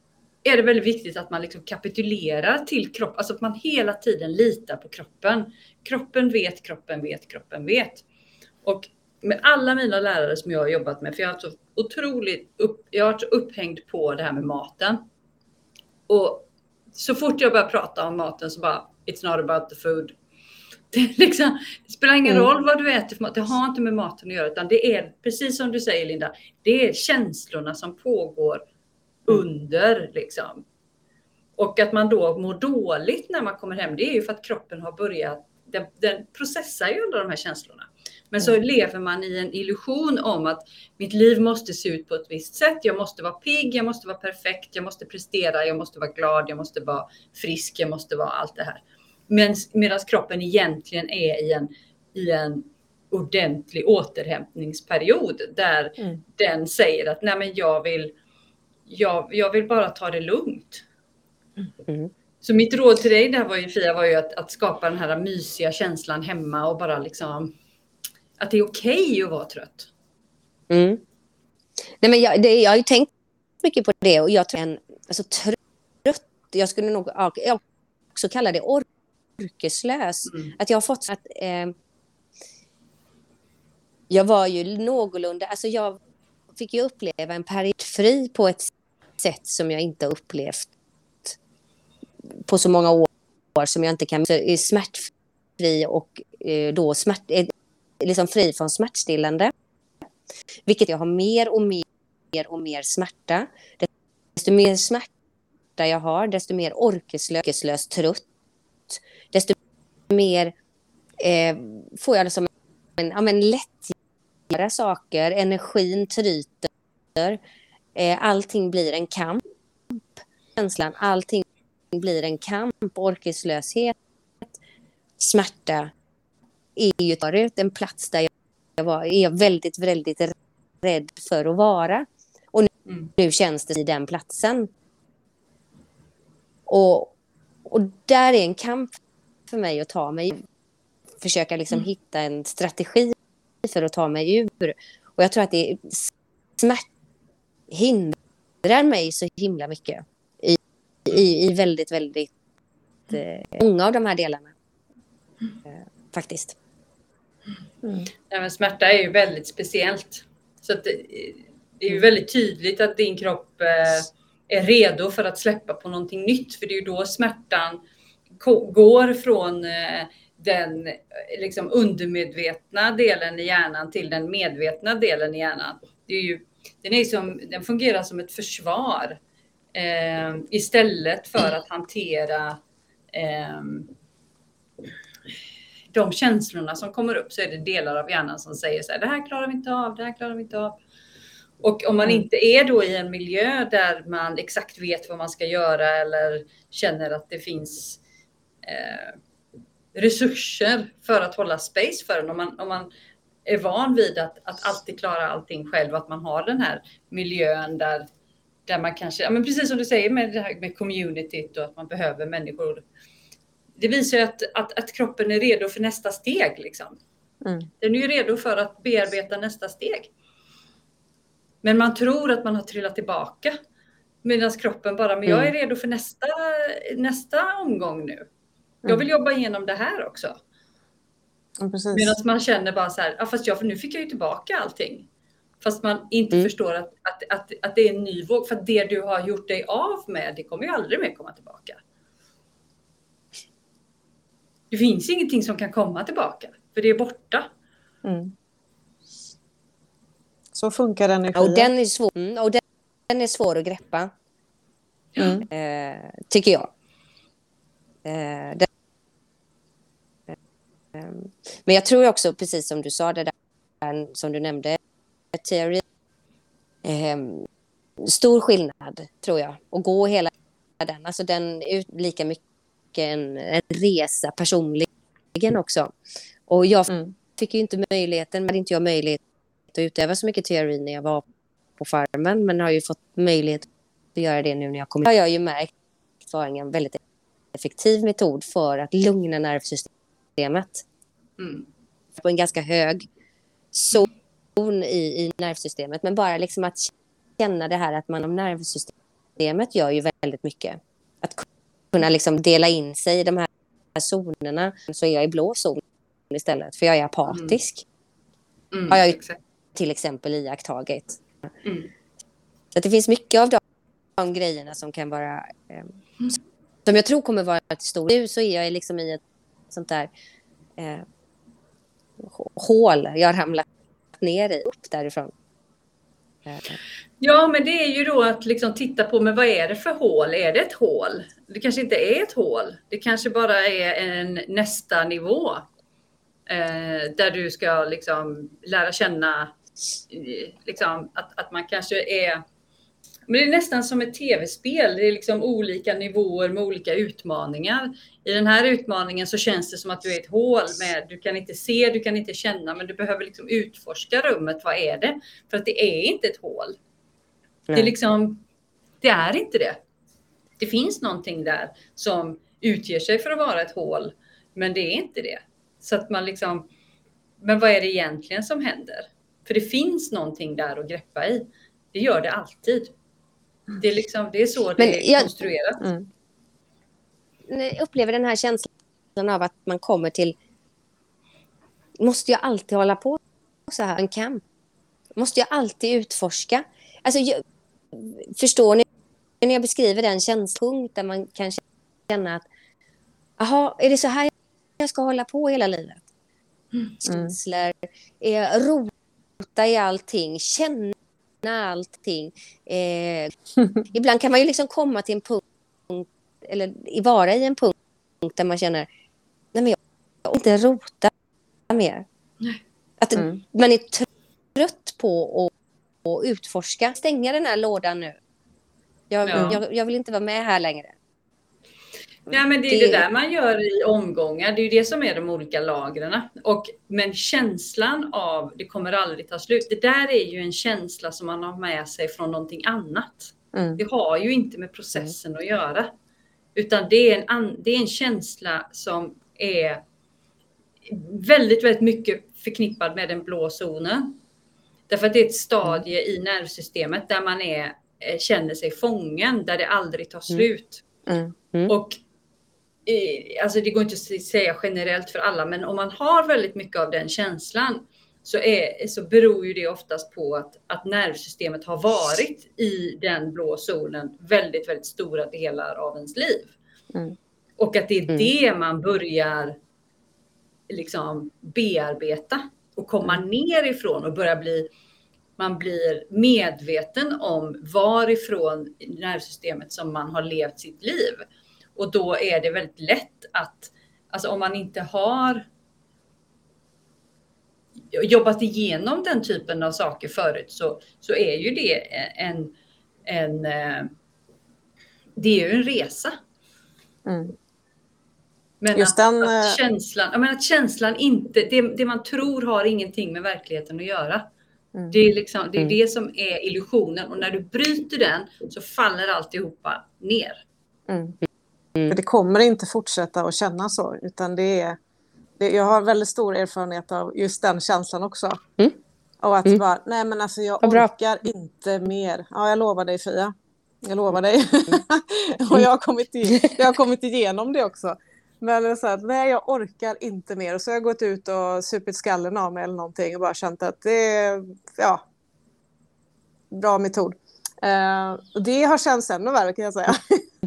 är det väldigt viktigt att man liksom kapitulerar till kroppen. Alltså att man hela tiden litar på kroppen. Kroppen vet, kroppen vet, kroppen vet. Och med alla mina lärare som jag har jobbat med, för jag har så otroligt upp, jag har varit så upphängd på det här med maten. Och så fort jag börjar prata om maten så bara, it's not about the food. Det, liksom, det spelar ingen mm. roll vad du äter för mat. Det har inte med maten att göra, utan det är precis som du säger, Linda. Det är känslorna som pågår under liksom. Och att man då mår dåligt när man kommer hem, det är ju för att kroppen har börjat, den, den processar ju alla de här känslorna. Men så lever man i en illusion om att mitt liv måste se ut på ett visst sätt. Jag måste vara pigg, jag måste vara perfekt, jag måste prestera, jag måste vara glad, jag måste vara frisk, jag måste vara allt det här. Men medan kroppen egentligen är i en, i en ordentlig återhämtningsperiod där mm. den säger att nej men jag vill, jag, jag vill bara ta det lugnt. Mm. Så mitt råd till dig där var ju, Fia, var ju att, att skapa den här mysiga känslan hemma och bara liksom att det är okej att vara trött. Mm. Nej, men jag, det, jag har ju tänkt mycket på det och jag tror en alltså, trött, jag skulle nog jag också kalla det orkeslös. Mm. Att jag har fått att eh, jag var ju någorlunda, alltså jag fick ju uppleva en period fri på ett sätt som jag inte upplevt på så många år som jag inte kan, så är smärtfri och eh, då smärt liksom fri från smärtstillande. Vilket jag har mer och mer och mer smärta. Desto mer smärta jag har, desto mer orkeslös, trött. Desto mer eh, får jag det som en, ja, men lättgöra saker. Energin tryter. Eh, allting blir en kamp. Känslan, allting blir en kamp. Orkeslöshet, smärta är ju förut en plats där jag var, är väldigt, väldigt rädd för att vara. Och nu, mm. nu känns det i den platsen. Och, och där är en kamp för mig att ta mig, försöka liksom mm. hitta en strategi för att ta mig ur. Och jag tror att det smärt hindrar mig så himla mycket i, i, i väldigt, väldigt eh, många av de här delarna. Eh, faktiskt. Mm. Ja, men smärta är ju väldigt speciellt. Så att det, det är ju väldigt tydligt att din kropp eh, är redo för att släppa på någonting nytt. För det är ju då smärtan ko- går från eh, den liksom undermedvetna delen i hjärnan till den medvetna delen i hjärnan. Det är ju, den, är som, den fungerar som ett försvar eh, istället för att hantera eh, de känslorna som kommer upp, så är det delar av hjärnan som säger så här, det här klarar vi inte av, det här klarar vi inte av. Och om man mm. inte är då i en miljö där man exakt vet vad man ska göra eller känner att det finns eh, resurser för att hålla space för en. Om man, om man är van vid att, att alltid klara allting själv, att man har den här miljön där, där man kanske, ja, men precis som du säger med det här med communityt och att man behöver människor. Det visar ju att, att, att kroppen är redo för nästa steg. Liksom. Mm. Den är ju redo för att bearbeta nästa steg. Men man tror att man har trillat tillbaka. Medan kroppen bara, men jag är redo för nästa, nästa omgång nu. Jag vill jobba igenom det här också. Ja, medan man känner bara så här, ja, fast jag, nu fick jag ju tillbaka allting. Fast man inte mm. förstår att, att, att, att det är en ny våg. För att det du har gjort dig av med, det kommer ju aldrig mer komma tillbaka. Det finns ingenting som kan komma tillbaka. För det är borta. Mm. Så funkar den i och den är svår. Mm, och den, den är svår att greppa. Mm. Eh, tycker jag. Eh, den, eh, men jag tror också, precis som du sa, det där som du nämnde, teori. Eh, stor skillnad, tror jag. Och gå hela den. Alltså den är lika mycket en, en resa personligen också. Och jag mm. fick ju inte möjligheten, men inte jag möjlighet att utöva så mycket teori när jag var på farmen, men har ju fått möjlighet att göra det nu när jag kommer. Har jag ju märkt att det var en väldigt effektiv metod för att lugna nervsystemet. Mm. På en ganska hög zon i, i nervsystemet, men bara liksom att känna det här att man om nervsystemet nervsystemet gör ju väldigt mycket. Att kunna liksom dela in sig i de här zonerna, så är jag i blå zon istället, för jag är apatisk. Mm. Mm, har jag ju exakt. till exempel iakttagit. Mm. Så att det finns mycket av de, de grejerna som kan vara eh, Mm. som jag tror kommer vara till stor. Nu så är jag liksom i ett sånt där eh, hål jag har ramlat ner i, upp därifrån. Eh. Ja, men det är ju då att liksom titta på, men vad är det för hål? Är det ett hål? Det kanske inte är ett hål. Det kanske bara är en nästa nivå. Eh, där du ska liksom lära känna eh, liksom, att, att man kanske är... Men det är nästan som ett tv-spel. Det är liksom olika nivåer med olika utmaningar. I den här utmaningen så känns det som att du är ett hål med, du kan inte se, du kan inte känna, men du behöver liksom utforska rummet. Vad är det? För att det är inte ett hål. Nej. Det är liksom, det är inte det. Det finns någonting där som utger sig för att vara ett hål, men det är inte det. Så att man liksom, men vad är det egentligen som händer? För det finns någonting där att greppa i. Det gör det alltid. Det är, liksom, det är så det Men är jag- konstruerat. Mm. Jag upplever den här känslan av att man kommer till, måste jag alltid hålla på så här en kamp? Måste jag alltid utforska? Alltså, jag, förstår ni när jag beskriver den känslpunkt där man kan känna att aha, är det så här jag ska hålla på hela livet? Mm. Känslor, eh, rota i allting, känna allting. Eh, ibland kan man ju liksom komma till en punkt, eller vara i en punkt där man känner, nej men jag vill inte rota mer. Nej. Att Mm. man är trött på att, att utforska. Stänga den här lådan nu. Jag, Ja. jag, jag vill inte vara med här längre. Ja, men det är Det- det där man gör i omgångar. Det är ju det som är de olika lagren. Och, men känslan av det kommer aldrig ta slut. Det där är ju en känsla som man har med sig från någonting annat. Mm. Det har ju inte med processen att göra. Utan det är en, an, det är en känsla som är väldigt, väldigt mycket förknippad med den blå zonen. Därför att det är ett stadie i nervsystemet där man är, eh, känner sig fången. Där det aldrig tar slut. Mm. Mm. Och eh, alltså det går inte att säga generellt för alla, men om man har väldigt mycket av den känslan så, är, så beror ju det oftast på att, att nervsystemet har varit i den blå zonen väldigt, väldigt stora delar av ens liv. Mm. Och att det är Mm. det man börjar liksom bearbeta och komma ner ifrån och börja bli, man blir medveten om varifrån nervsystemet som man har levt sitt liv. Och då är det väldigt lätt att, alltså om man inte har jobbat igenom den typen av saker förut, så, så är ju det en, en, en det är ju en resa. Mm. Men Just att, den, att, eh, känslan, jag menar att känslan inte, det, det man tror har ingenting med verkligheten att göra. Mm. Det är, liksom, det, är Mm. det som är illusionen, och när du bryter den så faller alltihopa ner. Mm. För det kommer inte fortsätta att känna så, utan det är, det, jag har väldigt stor erfarenhet av just den känslan också. Mm. Och att Mm. bara, nej men alltså jag Vad bra. orkar inte mer. Ja, jag lovar dig Fia. Jag lovar dig. Och jag har, kommit i, jag har kommit igenom det också. Men det är så att, nej jag orkar inte mer. Och så har jag gått ut och supit skallen av mig eller någonting och bara känt att det är, ja, bra metod. Uh, och det har känts ännu värre kan jag säga.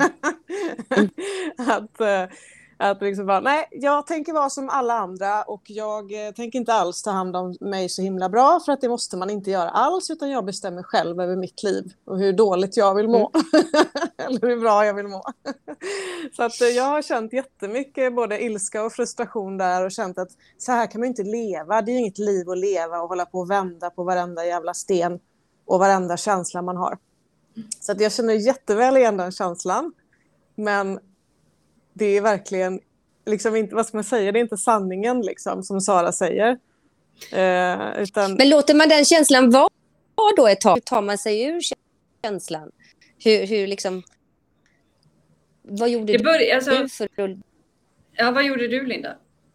att uh, att liksom bara, nej, jag tänker vara som alla andra och jag uh, tänker inte alls ta hand om mig så himla bra, för att det måste man inte göra alls, utan jag bestämmer själv över mitt liv och hur dåligt jag vill må. Eller hur bra jag vill må. Så att uh, jag har känt jättemycket både ilska och frustration där och känt att så här kan man inte leva. Det är ju inget liv att leva och hålla på och vända på varenda jävla sten och varenda känsla man har. Så att jag känner jätteväl igen den känslan. Men det är verkligen liksom inte, vad ska man säga, det är inte sanningen liksom, som Sara säger. Eh, utan... Men låter man den känslan vara då ett tag? Hur tar man sig ur känslan? Hur, hur liksom... Vad gjorde Det börjar, alltså, du för att... ja, vad gjorde du, Linda?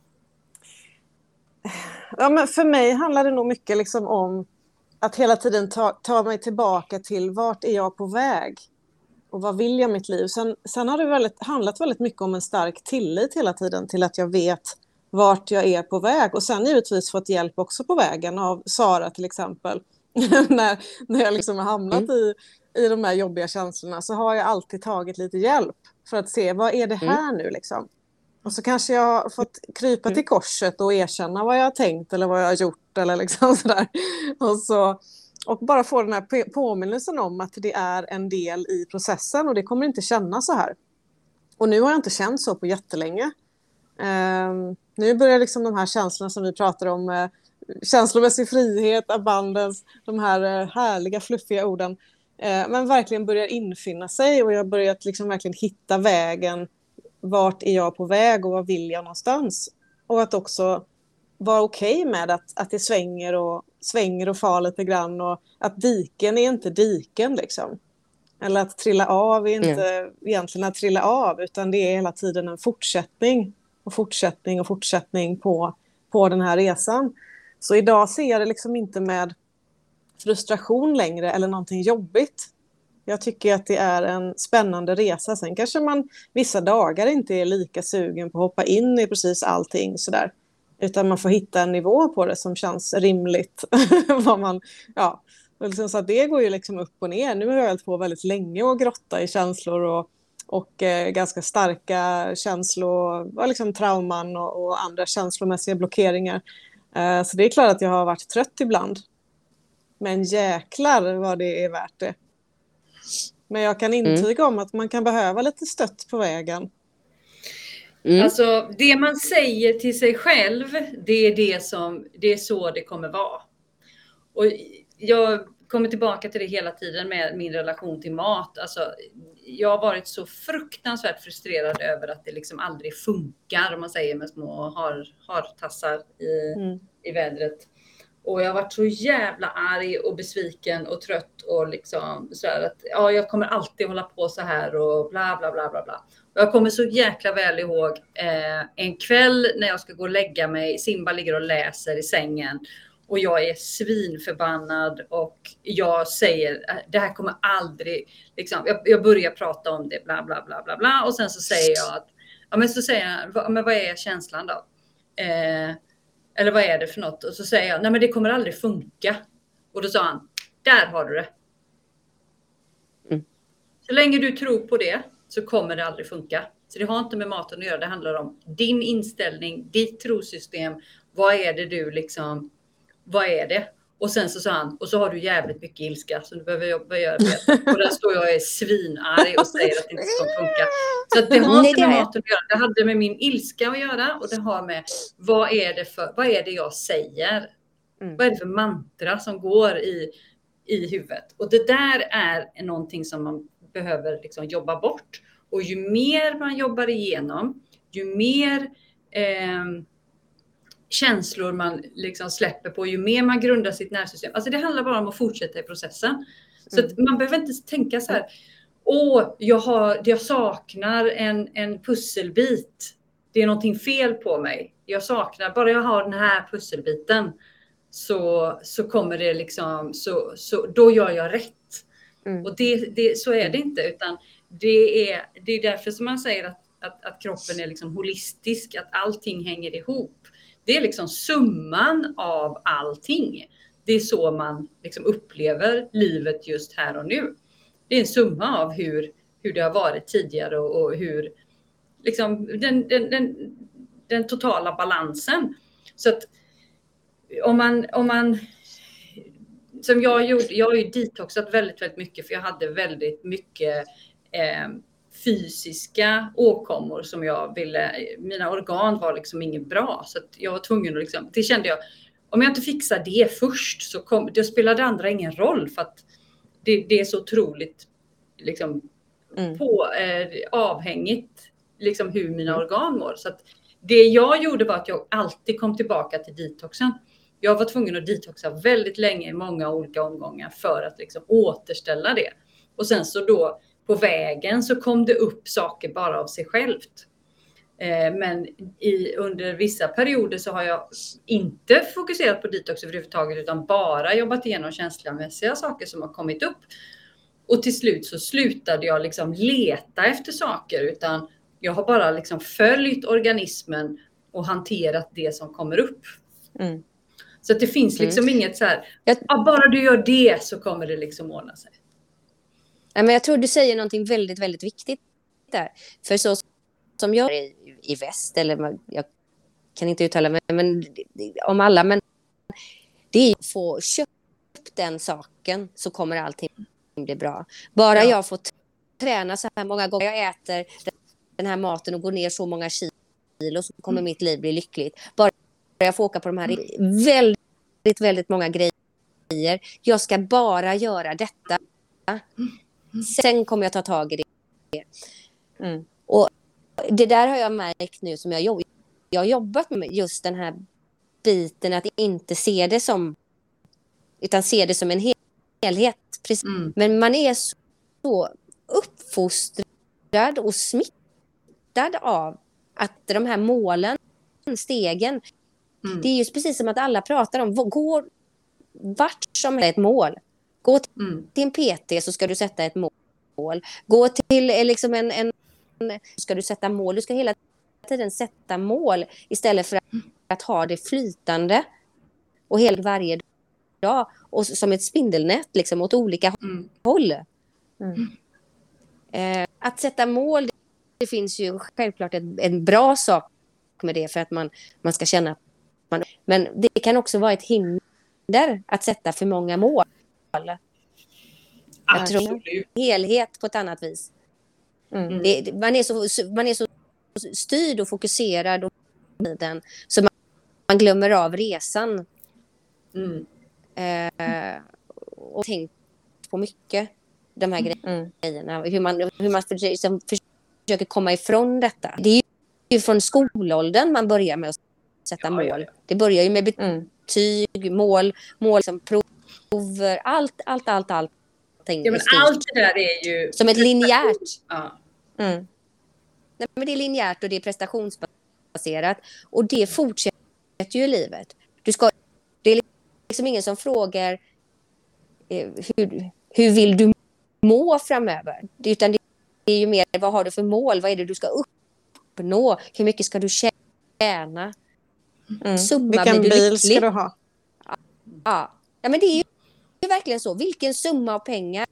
Ja, men för mig handlar det nog mycket liksom om att hela tiden ta, ta mig tillbaka till vart är jag på väg? och vad vill jag i mitt liv. Sen, sen har det väldigt, handlat väldigt mycket om en stark tillit hela tiden till att jag vet vart jag är på väg. Och sen givetvis fått hjälp också på vägen av Sara till exempel. när, när jag liksom har hamnat mm. i, i de här jobbiga känslorna så har jag alltid tagit lite hjälp för att se vad är det här mm. nu liksom. Och så kanske jag har fått krypa till korset och erkänna vad jag har tänkt eller vad jag har gjort eller liksom sådär. Och, så, och bara få den här påminnelsen om att det är en del i processen och det kommer inte kännas så här. Och nu har jag inte känt så på jättelänge. Um, nu börjar liksom de här känslorna som vi pratar om, uh, känslomässig frihet, abundance, de här uh, härliga fluffiga orden, uh, men verkligen börjar infinna sig och jag har börjat liksom verkligen hitta vägen. Vart är jag på väg och vad vill jag någonstans? Och att också vara okej okay med att, att det svänger och, svänger och far lite grann. Och att diken är inte diken liksom. Eller att trilla av är inte mm. egentligen att trilla av. Utan det är hela tiden en fortsättning. Och fortsättning och fortsättning på, på den här resan. Så idag ser jag det liksom inte med frustration längre eller någonting jobbigt. Jag tycker att det är en spännande resa. Sen kanske man vissa dagar inte är lika sugen på att hoppa in i precis allting sådär. Utan man får hitta en nivå på det som känns rimligt. Vad man, ja. Så att det går ju liksom upp och ner. Nu har jag hållit på väldigt länge och grotta i känslor och, och eh, ganska starka känslor, och liksom trauman och, och andra känslomässiga blockeringar. Eh, så det är klart att jag har varit trött ibland. Men jäklar vad det är värt det. Men jag kan intyga mm. om att man kan behöva lite stött på vägen. Mm. Alltså det man säger till sig själv, det är det som det är så det kommer vara. Och jag kommer tillbaka till det hela tiden med min relation till mat. Alltså jag har varit så fruktansvärt frustrerad över att det liksom aldrig funkar, om man säger med små har, hartassar i, mm. i vädret. Och jag har varit så jävla arg och besviken och trött och liksom så här att ja, jag kommer alltid hålla på så här och bla bla bla bla bla. Och jag kommer så jäkla väl ihåg eh, en kväll när jag ska gå och lägga mig. Simba ligger och läser i sängen och jag är svinförbannad och jag säger det här kommer aldrig liksom, jag, jag börjar prata om det bla bla bla bla bla och sen så säger jag att ja men så säger jag men vad är känslan då? Eh, Eller vad är det för något? Och så säger jag, nej men det kommer aldrig funka. Och då sa han, där har du det. Mm. Så länge du tror på det så kommer det aldrig funka. Så det har inte med maten att göra. Det handlar om din inställning, ditt trosystem. Vad är det du liksom, vad är det? Och sen så sa han, och så har du jävligt mycket ilska så du behöver jobba göra det. Och där står jag och är svinarg och säger att det inte ska funka. Så att det har inte med maten att göra. Det hade med min ilska att göra och det har med vad är det för, vad är det jag säger? Mm. Vad är det för mantra som går i, i huvudet? Och det där är någonting som man behöver liksom jobba bort. Och ju mer man jobbar igenom, ju mer eh, känslor man liksom släpper på, ju mer man grundar sitt nervsystem. Alltså det handlar bara om att fortsätta i processen. Så mm. att man behöver inte tänka så här, åh, jag, har, jag saknar en, en pusselbit. Det är någonting fel på mig. Jag saknar, bara jag har den här pusselbiten så, så kommer det liksom, så, så, då gör jag rätt. Mm. Och det, det, så är det inte, utan det är, det är därför som man säger att, att, att kroppen är liksom holistisk, att allting hänger ihop. Det är liksom summan av allting. Det är så man liksom upplever livet just här och nu. Det är en summa av hur, hur det har varit tidigare och, och hur liksom den, den, den, den totala balansen. Så att om man, om man som jag gjorde, jag har ju detoxat väldigt, väldigt mycket för jag hade väldigt mycket eh, fysiska åkommor som jag ville, mina organ var liksom inget bra så att jag var tvungen att liksom, det kände jag, om jag inte fixar det först så kom, det spelade andra ingen roll för att det, det är så otroligt liksom mm. på, eh, avhängigt liksom hur mina organ mår. Så att det jag gjorde var att jag alltid kom tillbaka till detoxen. Jag var tvungen att detoxa väldigt länge i många olika omgångar för att liksom återställa det. Och sen så då på vägen så kom det upp saker bara av sig självt. Eh, men i, under vissa perioder så har jag inte fokuserat på detox överhuvudtaget utan bara jobbat igenom känslomässiga saker som har kommit upp. Och till slut så slutade jag liksom leta efter saker, utan jag har bara liksom följt organismen och hanterat det som kommer upp. Mm. Så att det finns liksom mm. inget så här, jag, ah, bara du gör det så kommer det liksom ordna sig. Nej, men jag tror du säger någonting väldigt, väldigt viktigt där. För så som jag är i, i väst, eller jag kan inte uttala mig men, om alla, men det är att få köpt den saken så kommer allting bli bra. Bara ja. jag får träna så här många gånger, jag äter den här maten och går ner så många kilo så kommer mm. mitt liv bli lyckligt. Bara jag får åka på de här mm. väldigt, väldigt många grejer. Jag ska bara göra detta. Mm. Sen kommer jag ta tag i det. Mm. Och det där har jag märkt nu som jag jobbar. Jag har jobbat med just den här biten att inte se det som, utan se det som en helhet. Precis. Mm. Men man är så uppfostrad och smittad av att de här målen, stegen, mm. det är just precis som att alla pratar om, gå vart som är ett mål. Gå till mm. en P T så ska du sätta ett mål. Gå till liksom en, en ska du sätta mål. Du ska hela tiden sätta mål istället för att, mm. att ha det flytande och helt varje dag och som ett spindelnät liksom åt olika mm. håll. Mm. Eh, att sätta mål, det, det finns ju självklart en, en bra sak med det för att man, man ska känna att man, men det kan också vara ett hinder att sätta för många mål. Jag tror helhet på ett annat vis. Mm. Det, man, är så, man är så styrd och fokuserad och den, så man, man glömmer av resan. Mm. Eh, och tänker på mycket de här mm. grejerna. Hur man, hur man försöker, försöker komma ifrån detta. Det är ju från skolåldern man börjar med att sätta ja, mål. Ja, ja. Det börjar ju med betyg, mm. mål, mål som prover, allt, allt, allt, allt. Ja, men allt det där är ju... Som ett linjärt. Ja. Mm. Nej, men det är linjärt och det är prestationsbaserat. Och det fortsätter ju i livet. Du ska, det är liksom ingen som frågar eh, hur, hur vill du må framöver. Utan det är ju mer, vad har du för mål? Vad är det du ska uppnå? Hur mycket ska du tjäna? Mm. Vilken bil lycklig? Ska du ha? Ja. Ja, men det är ju det är verkligen så. Vilken summa av pengar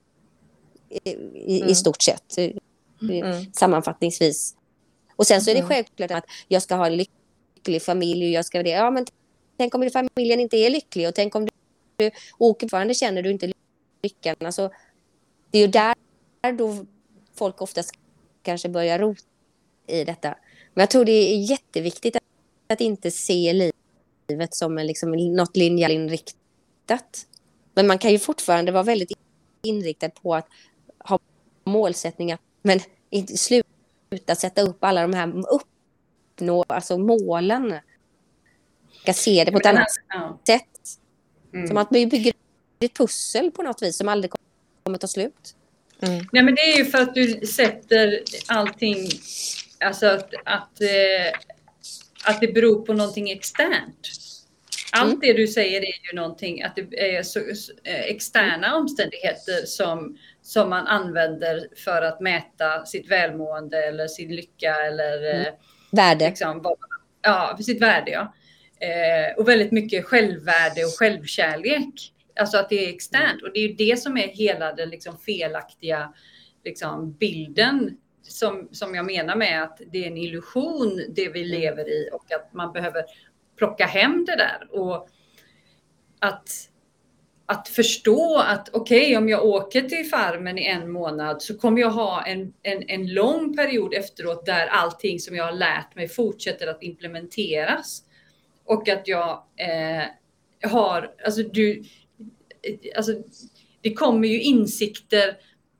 i, i, mm. i stort sett. Mm. Sammanfattningsvis. Och sen så är det mm. självklart att jag ska ha en lycklig familj. Och jag ska det. Ja, men tänk om familjen inte är lycklig. Och tänk om du, du åker fortfarande känner du inte lyckan. Alltså, det är ju där då folk oftast kanske börjar rota i detta. Men jag tror det är jätteviktigt att, att inte se livet som en, liksom, något linjärinriktat. Men man kan ju fortfarande vara väldigt inriktad på att ha målsättningar. Men inte sluta sätta upp alla de här uppnå, alltså målen. Ska se det på ett annat ja. sätt. Mm. Som att man bygger ett pussel på något vis som aldrig kommer ta slut. Mm. Nej, men det är ju för att du sätter allting, alltså att, att, eh, att det beror på någonting externt. Allt mm. det du säger är ju någonting, att det är så, externa omständigheter som, som man använder för att mäta sitt välmående eller sin lycka eller mm. värde. Liksom, ja, sitt värde, ja. Eh, och väldigt mycket självvärde och självkärlek. Alltså att det är externt. Och det är ju det som är hela den liksom felaktiga liksom, bilden som, som jag menar med att det är en illusion det vi lever i och att man behöver plocka hem det där och att, att förstå att okej, okay, om jag åker till farmen i en månad så kommer jag ha en, en, en lång period efteråt där allting som jag har lärt mig fortsätter att implementeras och att jag eh, har, alltså du, alltså det kommer ju insikter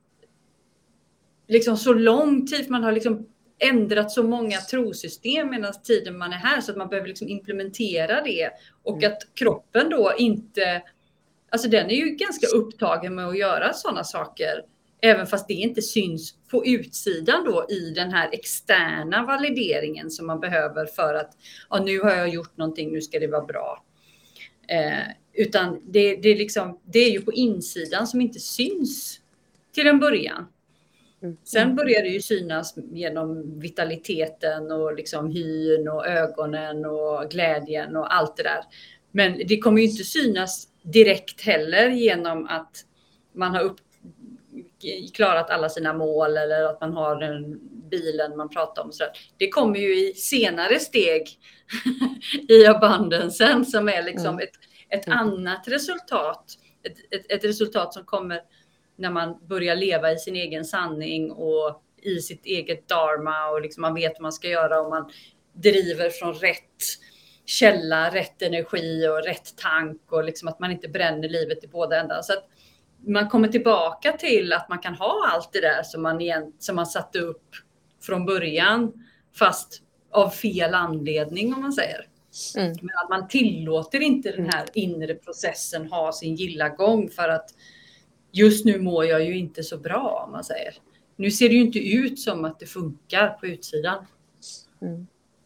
liksom så lång tid, man har liksom ändrat så många trosystem medan tiden man är här så att man behöver liksom implementera det och att kroppen då inte, alltså den är ju ganska upptagen med att göra sådana saker även fast det inte syns på utsidan då i den här externa valideringen som man behöver för att ja, nu har jag gjort någonting, nu ska det vara bra. Eh, utan det, det, är liksom, det är ju på insidan som inte syns till en början. Mm. Sen börjar det ju synas genom vitaliteten och liksom hyn och ögonen och glädjen och allt det där. Men det kommer ju inte synas direkt heller genom att man har upp, klarat alla sina mål eller att man har den bilen man pratar om. Så det kommer ju i senare steg i abundansen som är liksom mm. ett, ett mm. annat resultat. Ett, ett, ett resultat som kommer när man börjar leva i sin egen sanning och i sitt eget dharma och liksom man vet vad man ska göra och man driver från rätt källa, rätt energi och rätt tank och liksom att man inte bränner livet i båda ändar. Så att man kommer tillbaka till att man kan ha allt det där som man, igen, som man satte upp från början fast av fel anledning om man säger. Mm. Men att man tillåter inte den här inre processen ha sin gilla gång för att just nu mår jag ju inte så bra om man säger. Nu ser det ju inte ut som att det funkar på utsidan. Mm.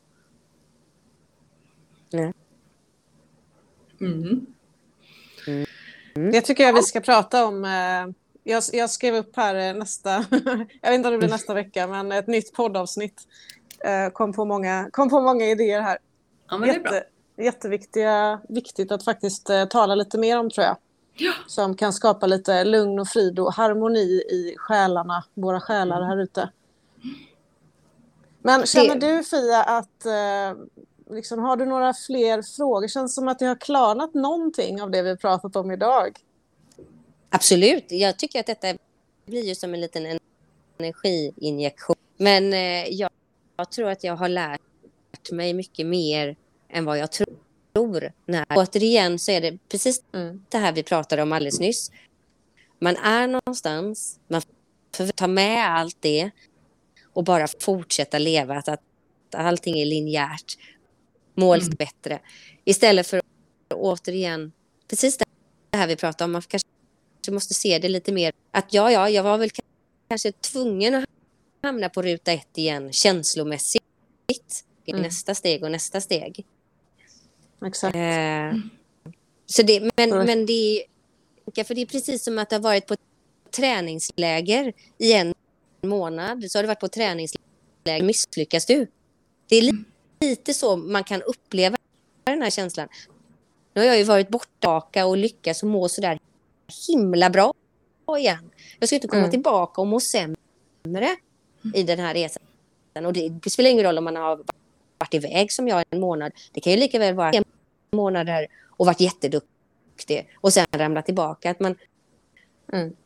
Nej. Mm. Mm. Det tycker jag vi ska prata om. Jag, jag skrev upp här nästa, jag vet inte om det blir nästa vecka, men ett nytt poddavsnitt. Kom på många, kom på många idéer här. Ja, men det är bra. Jätte, jätteviktiga, viktigt att faktiskt tala lite mer om tror jag. Ja. Som kan skapa lite lugn och frid och harmoni i själarna, våra själar här ute. Men känner du Fia att liksom, har du några fler frågor? Känns som att det har klarnat någonting av det vi har pratat om idag. Absolut, jag tycker att detta blir ju som en liten energiinjektion. Men eh, jag, jag tror att jag har lärt mig mycket mer än vad jag tror. Nej. Återigen så är det precis mm. det här vi pratade om alldeles nyss. Man är någonstans, man får ta med allt det och bara fortsätta leva. Att, att allting är linjärt, mål mm. bättre. Istället för att återigen, precis det här vi pratade om, man kanske måste se det lite mer. Att ja, ja, jag var väl kanske tvungen att hamna på ruta ett igen känslomässigt. I mm. nästa steg och nästa steg. Exakt. Eh, så det, men, mm. men det, för det är precis som att det har varit på träningsläger i en månad. Så har det varit på träningsläger. Misslyckas du? Det är li- lite så man kan uppleva den här känslan. Nu har jag ju varit borta och lyckats och må sådär himla bra igen. Jag ska inte komma mm. tillbaka och må sämre i den här resan. Och det, det spelar ingen roll om man har varit iväg som jag en månad. Det kan ju lika väl vara en månader och varit jätteduktig och sen ramla tillbaka. Att man mm.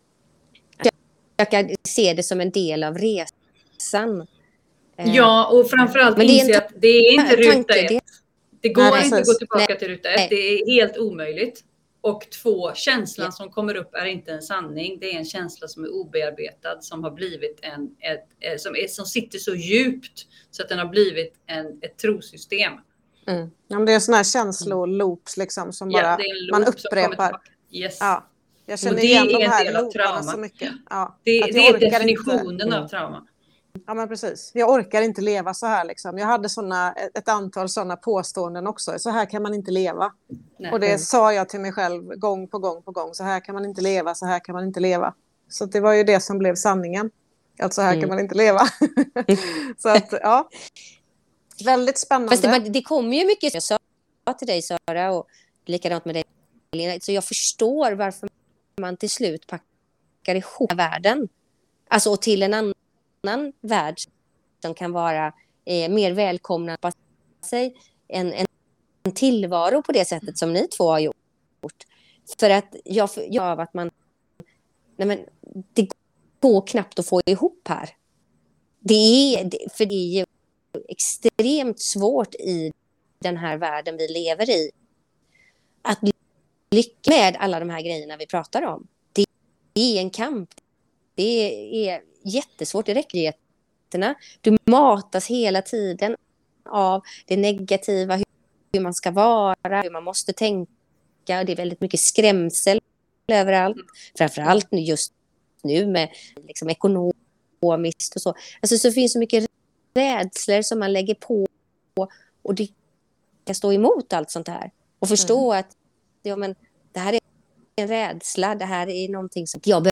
jag kan se det som en del av resan. Ja, och framförallt inse att det är inte ruta ett. Det, det går nej, inte att gå tillbaka nej, till ruta ett. Nej. Det är helt omöjligt. Och två, känslan ja. som kommer upp är inte en sanning. Det är en känsla som är obearbetad, som har blivit en, ett, ett, som, är, som sitter så djupt så att den har blivit en, ett trosystem. Mm. Ja, men det är sådana här känsloloops liksom, som bara ja, man upprepar. Yes. Ja. Jag känner igen de här looparna så mycket. Ja. Det, det är definitionen inte. av trauma. Ja, men precis. Jag orkar inte leva så här. Liksom. Jag hade såna, ett antal sådana påståenden också. Så här kan man inte leva. Nej. Och det sa jag till mig själv gång på gång på gång. Så här kan man inte leva, så här kan man inte leva. Så det var ju det som blev sanningen. Att så här mm. kan man inte leva. Så att, ja. Väldigt spännande. Fast det, det kommer ju mycket. Jag sa till dig, Sara, och likadant med dig, Lena. Så jag förstår varför man till slut packar ihop världen. Alltså och till en annan annan värld som kan vara eh, mer välkomna på sig en, en, en tillvaro på det sättet som ni två har gjort. För att jag, jag av att man nej men, det går knappt att få ihop här. Det är, för det är ju extremt svårt i den här världen vi lever i att lyckas med alla de här grejerna vi pratar om. Det är en kamp. Det är jättesvårt, det räcker jätterna. Du matas hela tiden av det negativa, hur, hur man ska vara, hur man måste tänka. Det är väldigt mycket skrämsel överallt. Framförallt just nu med liksom ekonomiskt och så. Alltså så finns så mycket rädslor som man lägger på och det kan stå emot allt sånt här. Och förstå mm. att ja, men, det här är en rädsla, det här är någonting som jag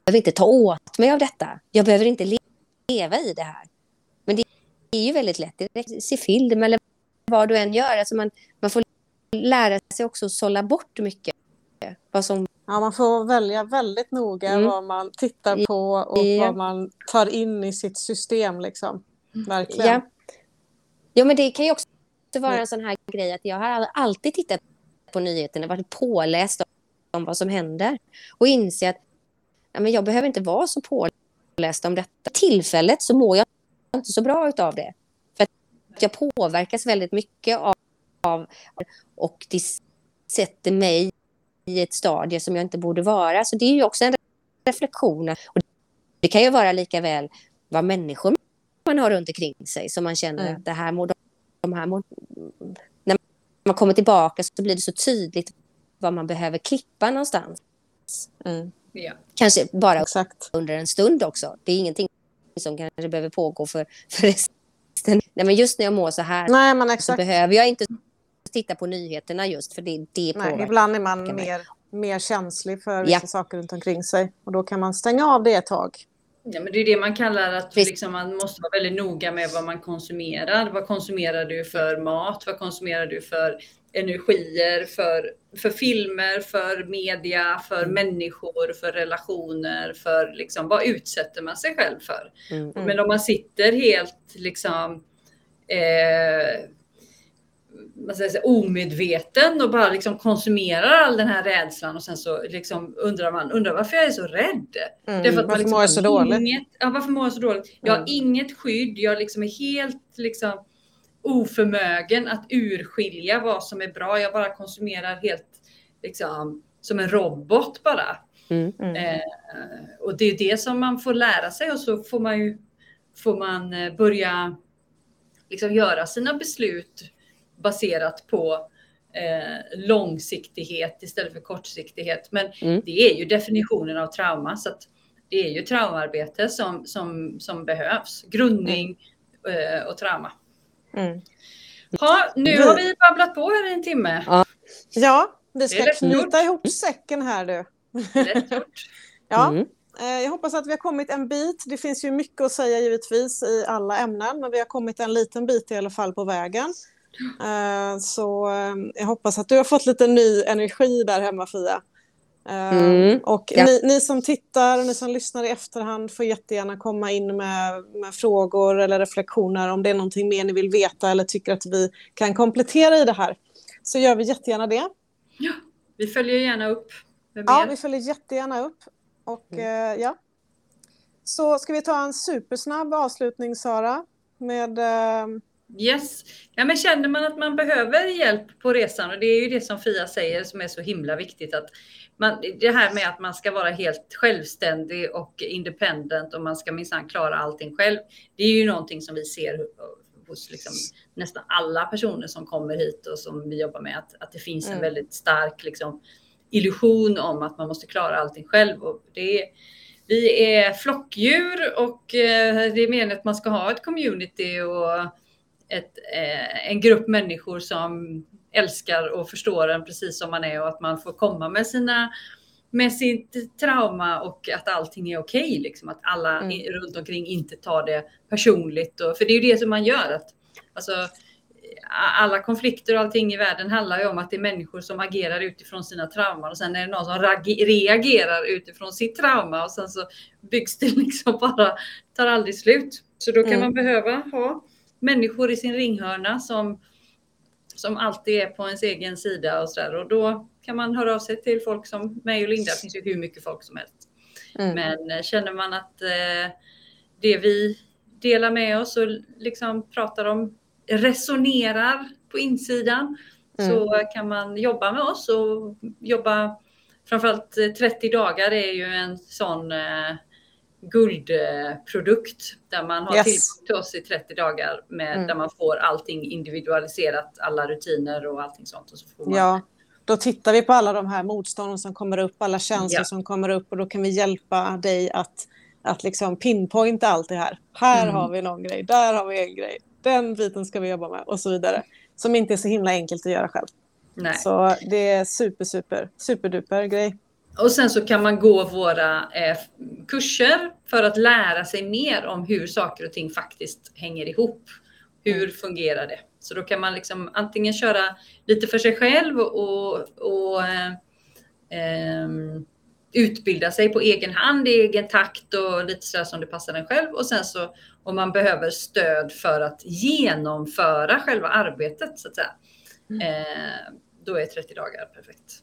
behöver inte ta åt mig av detta. Jag behöver inte le- leva i det här. Men det är ju väldigt lätt. Det se film eller vad du än gör. Alltså man, man får lära sig också att sålla bort mycket. Vad som... Ja, man får välja väldigt noga mm. vad man tittar på och ja. vad man tar in i sitt system. Liksom. Verkligen. Ja. ja, men det kan ju också vara en sån här grej att jag har alltid tittat på nyheterna, varit påläst om vad som händer och inse att ja, men jag behöver inte vara så påläst om detta. Tillfället så mår jag inte så bra utav det. För att jag påverkas väldigt mycket av, av och det sätter mig i ett stadie som jag inte borde vara. Så det är ju också en reflektion. Och det kan ju vara lika väl vad människor man har runt omkring sig som man känner mm. att det här mår de här mår... När man kommer tillbaka så blir det så tydligt vad man behöver klippa någonstans. Mm. Ja. Kanske bara Exakt. under en stund också. Det är ingenting som kanske behöver pågå för, för resten. Nej, men just när jag mår så här Nej, men exakt. så behöver jag inte titta på nyheterna just för det, det påverkar. Nej, ibland är man mer, mer känslig för vissa ja. saker runt omkring sig. Och då kan man stänga av det ett tag. Ja, men det är det man kallar att liksom, man måste vara väldigt noga med vad man konsumerar. Vad konsumerar du för mat? Vad konsumerar du för energier? För, för filmer, för media, för mm. människor, för relationer? För liksom, vad utsätter man sig själv för? Mm. Men om man sitter helt liksom... Eh, man säger så, omedveten och bara liksom konsumerar all den här rädslan och sen så liksom undrar man undrar varför jag är så rädd. Mm, Därför att varför man mår jag så dåligt? Inget, ja, varför mår jag så dåligt? Jag har mm. inget skydd. Jag liksom är helt liksom oförmögen att urskilja vad som är bra. Jag bara konsumerar helt liksom som en robot bara. Mm, mm. Eh, och det är det som man får lära sig och så får man ju får man börja liksom göra sina beslut baserat på eh, långsiktighet istället för kortsiktighet. Men mm. det är ju definitionen av trauma. Så att det är ju traumaarbete som, som, som behövs. Grundning mm. eh, och trauma. Mm. Ha, nu har vi babblat på här i en timme. Ja, ja vi ska knyta gjort. ihop säcken här du. Lätt gjort. Ja. Mm. Jag hoppas att vi har kommit en bit. Det finns ju mycket att säga givetvis i alla ämnen. Men vi har kommit en liten bit i alla fall på vägen. Uh, så uh, jag hoppas att du har fått lite ny energi där hemma, Fia. Uh, mm, och ja. ni, ni som tittar och ni som lyssnar i efterhand får jättegärna komma in med, med frågor eller reflektioner om det är någonting mer ni vill veta eller tycker att vi kan komplettera i det här. Så gör vi jättegärna det. Ja, vi följer gärna upp. Ja, vi följer jättegärna upp. Och mm. uh, ja. Så ska vi ta en supersnabb avslutning, Sara, med... Uh, Yes. Ja, men känner man att man behöver hjälp på resan, och det är ju det som Fia säger som är så himla viktigt, att man, det här med att man ska vara helt självständig och independent och man ska minsann klara allting själv, det är ju någonting som vi ser hos liksom nästan alla personer som kommer hit och som vi jobbar med, att, att det finns mm. en väldigt stark liksom, illusion om att man måste klara allting själv. Och det är, vi är flockdjur och eh, det är meningen att man ska ha ett community och Ett, eh, en grupp människor som älskar och förstår en precis som man är, och att man får komma med sina med sitt trauma och att allting är okej, okay, liksom, att alla mm. i, runt omkring inte tar det personligt, och, för det är ju det som man gör, att alltså, alla konflikter och allting i världen handlar ju om att det är människor som agerar utifrån sina trauman, och sen är det någon som reagerar utifrån sitt trauma, och sen så byggs det liksom bara, tar aldrig slut. Så då kan mm. man behöva ha människor i sin ringhörna som, som alltid är på ens egen sida och sådär. Och då kan man höra av sig till folk som mig och Linda. Det finns ju hur mycket folk som helst. Mm. Men känner man att eh, det vi delar med oss och liksom pratar om resonerar på insidan, mm. så kan man jobba med oss och jobba, framförallt trettio dagar är ju en sån eh, guldprodukt där man har yes. tillgång till oss i trettio dagar med, mm. där man får allting individualiserat, alla rutiner och allting sånt. Och så får man... Ja, då tittar vi på alla de här motstånden som kommer upp, alla känslor ja. som kommer upp, och då kan vi hjälpa dig att, att liksom pinpointa allt det här. Här mm. har vi någon grej, där har vi en grej, den biten ska vi jobba med och så vidare. Som inte är så himla enkelt att göra själv. Nej. Så det är super, super, superduper grej. Och sen så kan man gå våra eh, kurser för att lära sig mer om hur saker och ting faktiskt hänger ihop. Hur fungerar det? Så då kan man liksom antingen köra lite för sig själv och, och eh, eh, utbilda sig på egen hand i egen takt och lite så som det passar en själv. Och sen så om man behöver stöd för att genomföra själva arbetet så att säga. Eh, då är trettio dagar perfekt.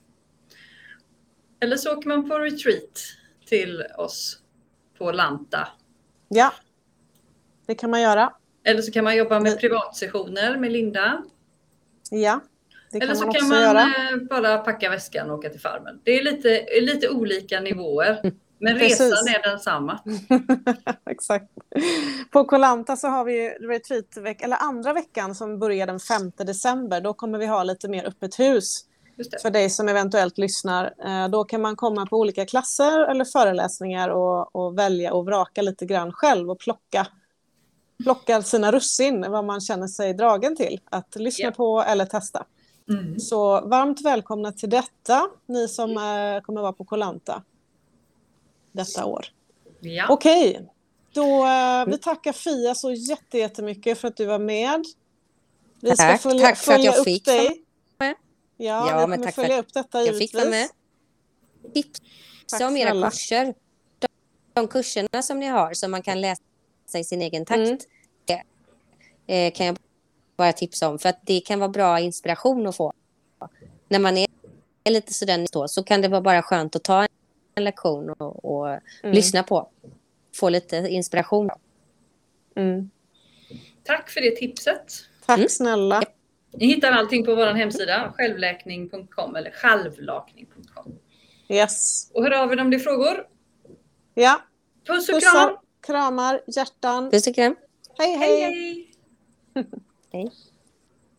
Eller så åker man på retreat till oss på Lanta. Ja, det kan man göra. Eller så kan man jobba med privatsessioner med Linda. Ja, det kan Eller så man kan också man göra. bara packa väskan och åka till farmen. Det är lite, lite olika nivåer. Men Precis. resan är densamma. Exakt. På Koh Lanta så har vi retreatveck eller andra veckan som börjar den femte december. Då kommer vi ha lite mer öppet hus. Just det. För dig som eventuellt lyssnar. Då kan man komma på olika klasser eller föreläsningar och, och välja och vraka lite grann själv och plocka, plocka sina russin, vad man känner sig dragen till att lyssna yeah. på eller testa. Mm. Så varmt välkomna till detta, ni som äh, kommer vara på Koh Lanta detta år. Ja. Okej, då äh, vi tackar Fia så jätte, jättemycket för att du var med. Vi ska tack, följa, tack för följa att jag upp fick dig. Med. Ja, ja, vi men kommer tack följa för upp detta jag givetvis. fick vara med. Tips om era snälla. kurser. De, de kurserna som ni har som man kan läsa i sin egen takt mm. eh, kan jag bara tipsa om. För att det kan vara bra inspiration att få. När man är lite sådär så kan det vara bara skönt att ta en lektion och, och mm. lyssna på. Få lite inspiration. Mm. Tack för det tipset. Tack mm. snälla. Yep. Ni hittar allting på vår hemsida självläkning punkt com eller självlakning punkt com. Yes. Och hör av er om det är frågor. Ja. Puss och kram. Kramar, hjärtan. Puss och kram. Hej hej. Hej hej. Hej.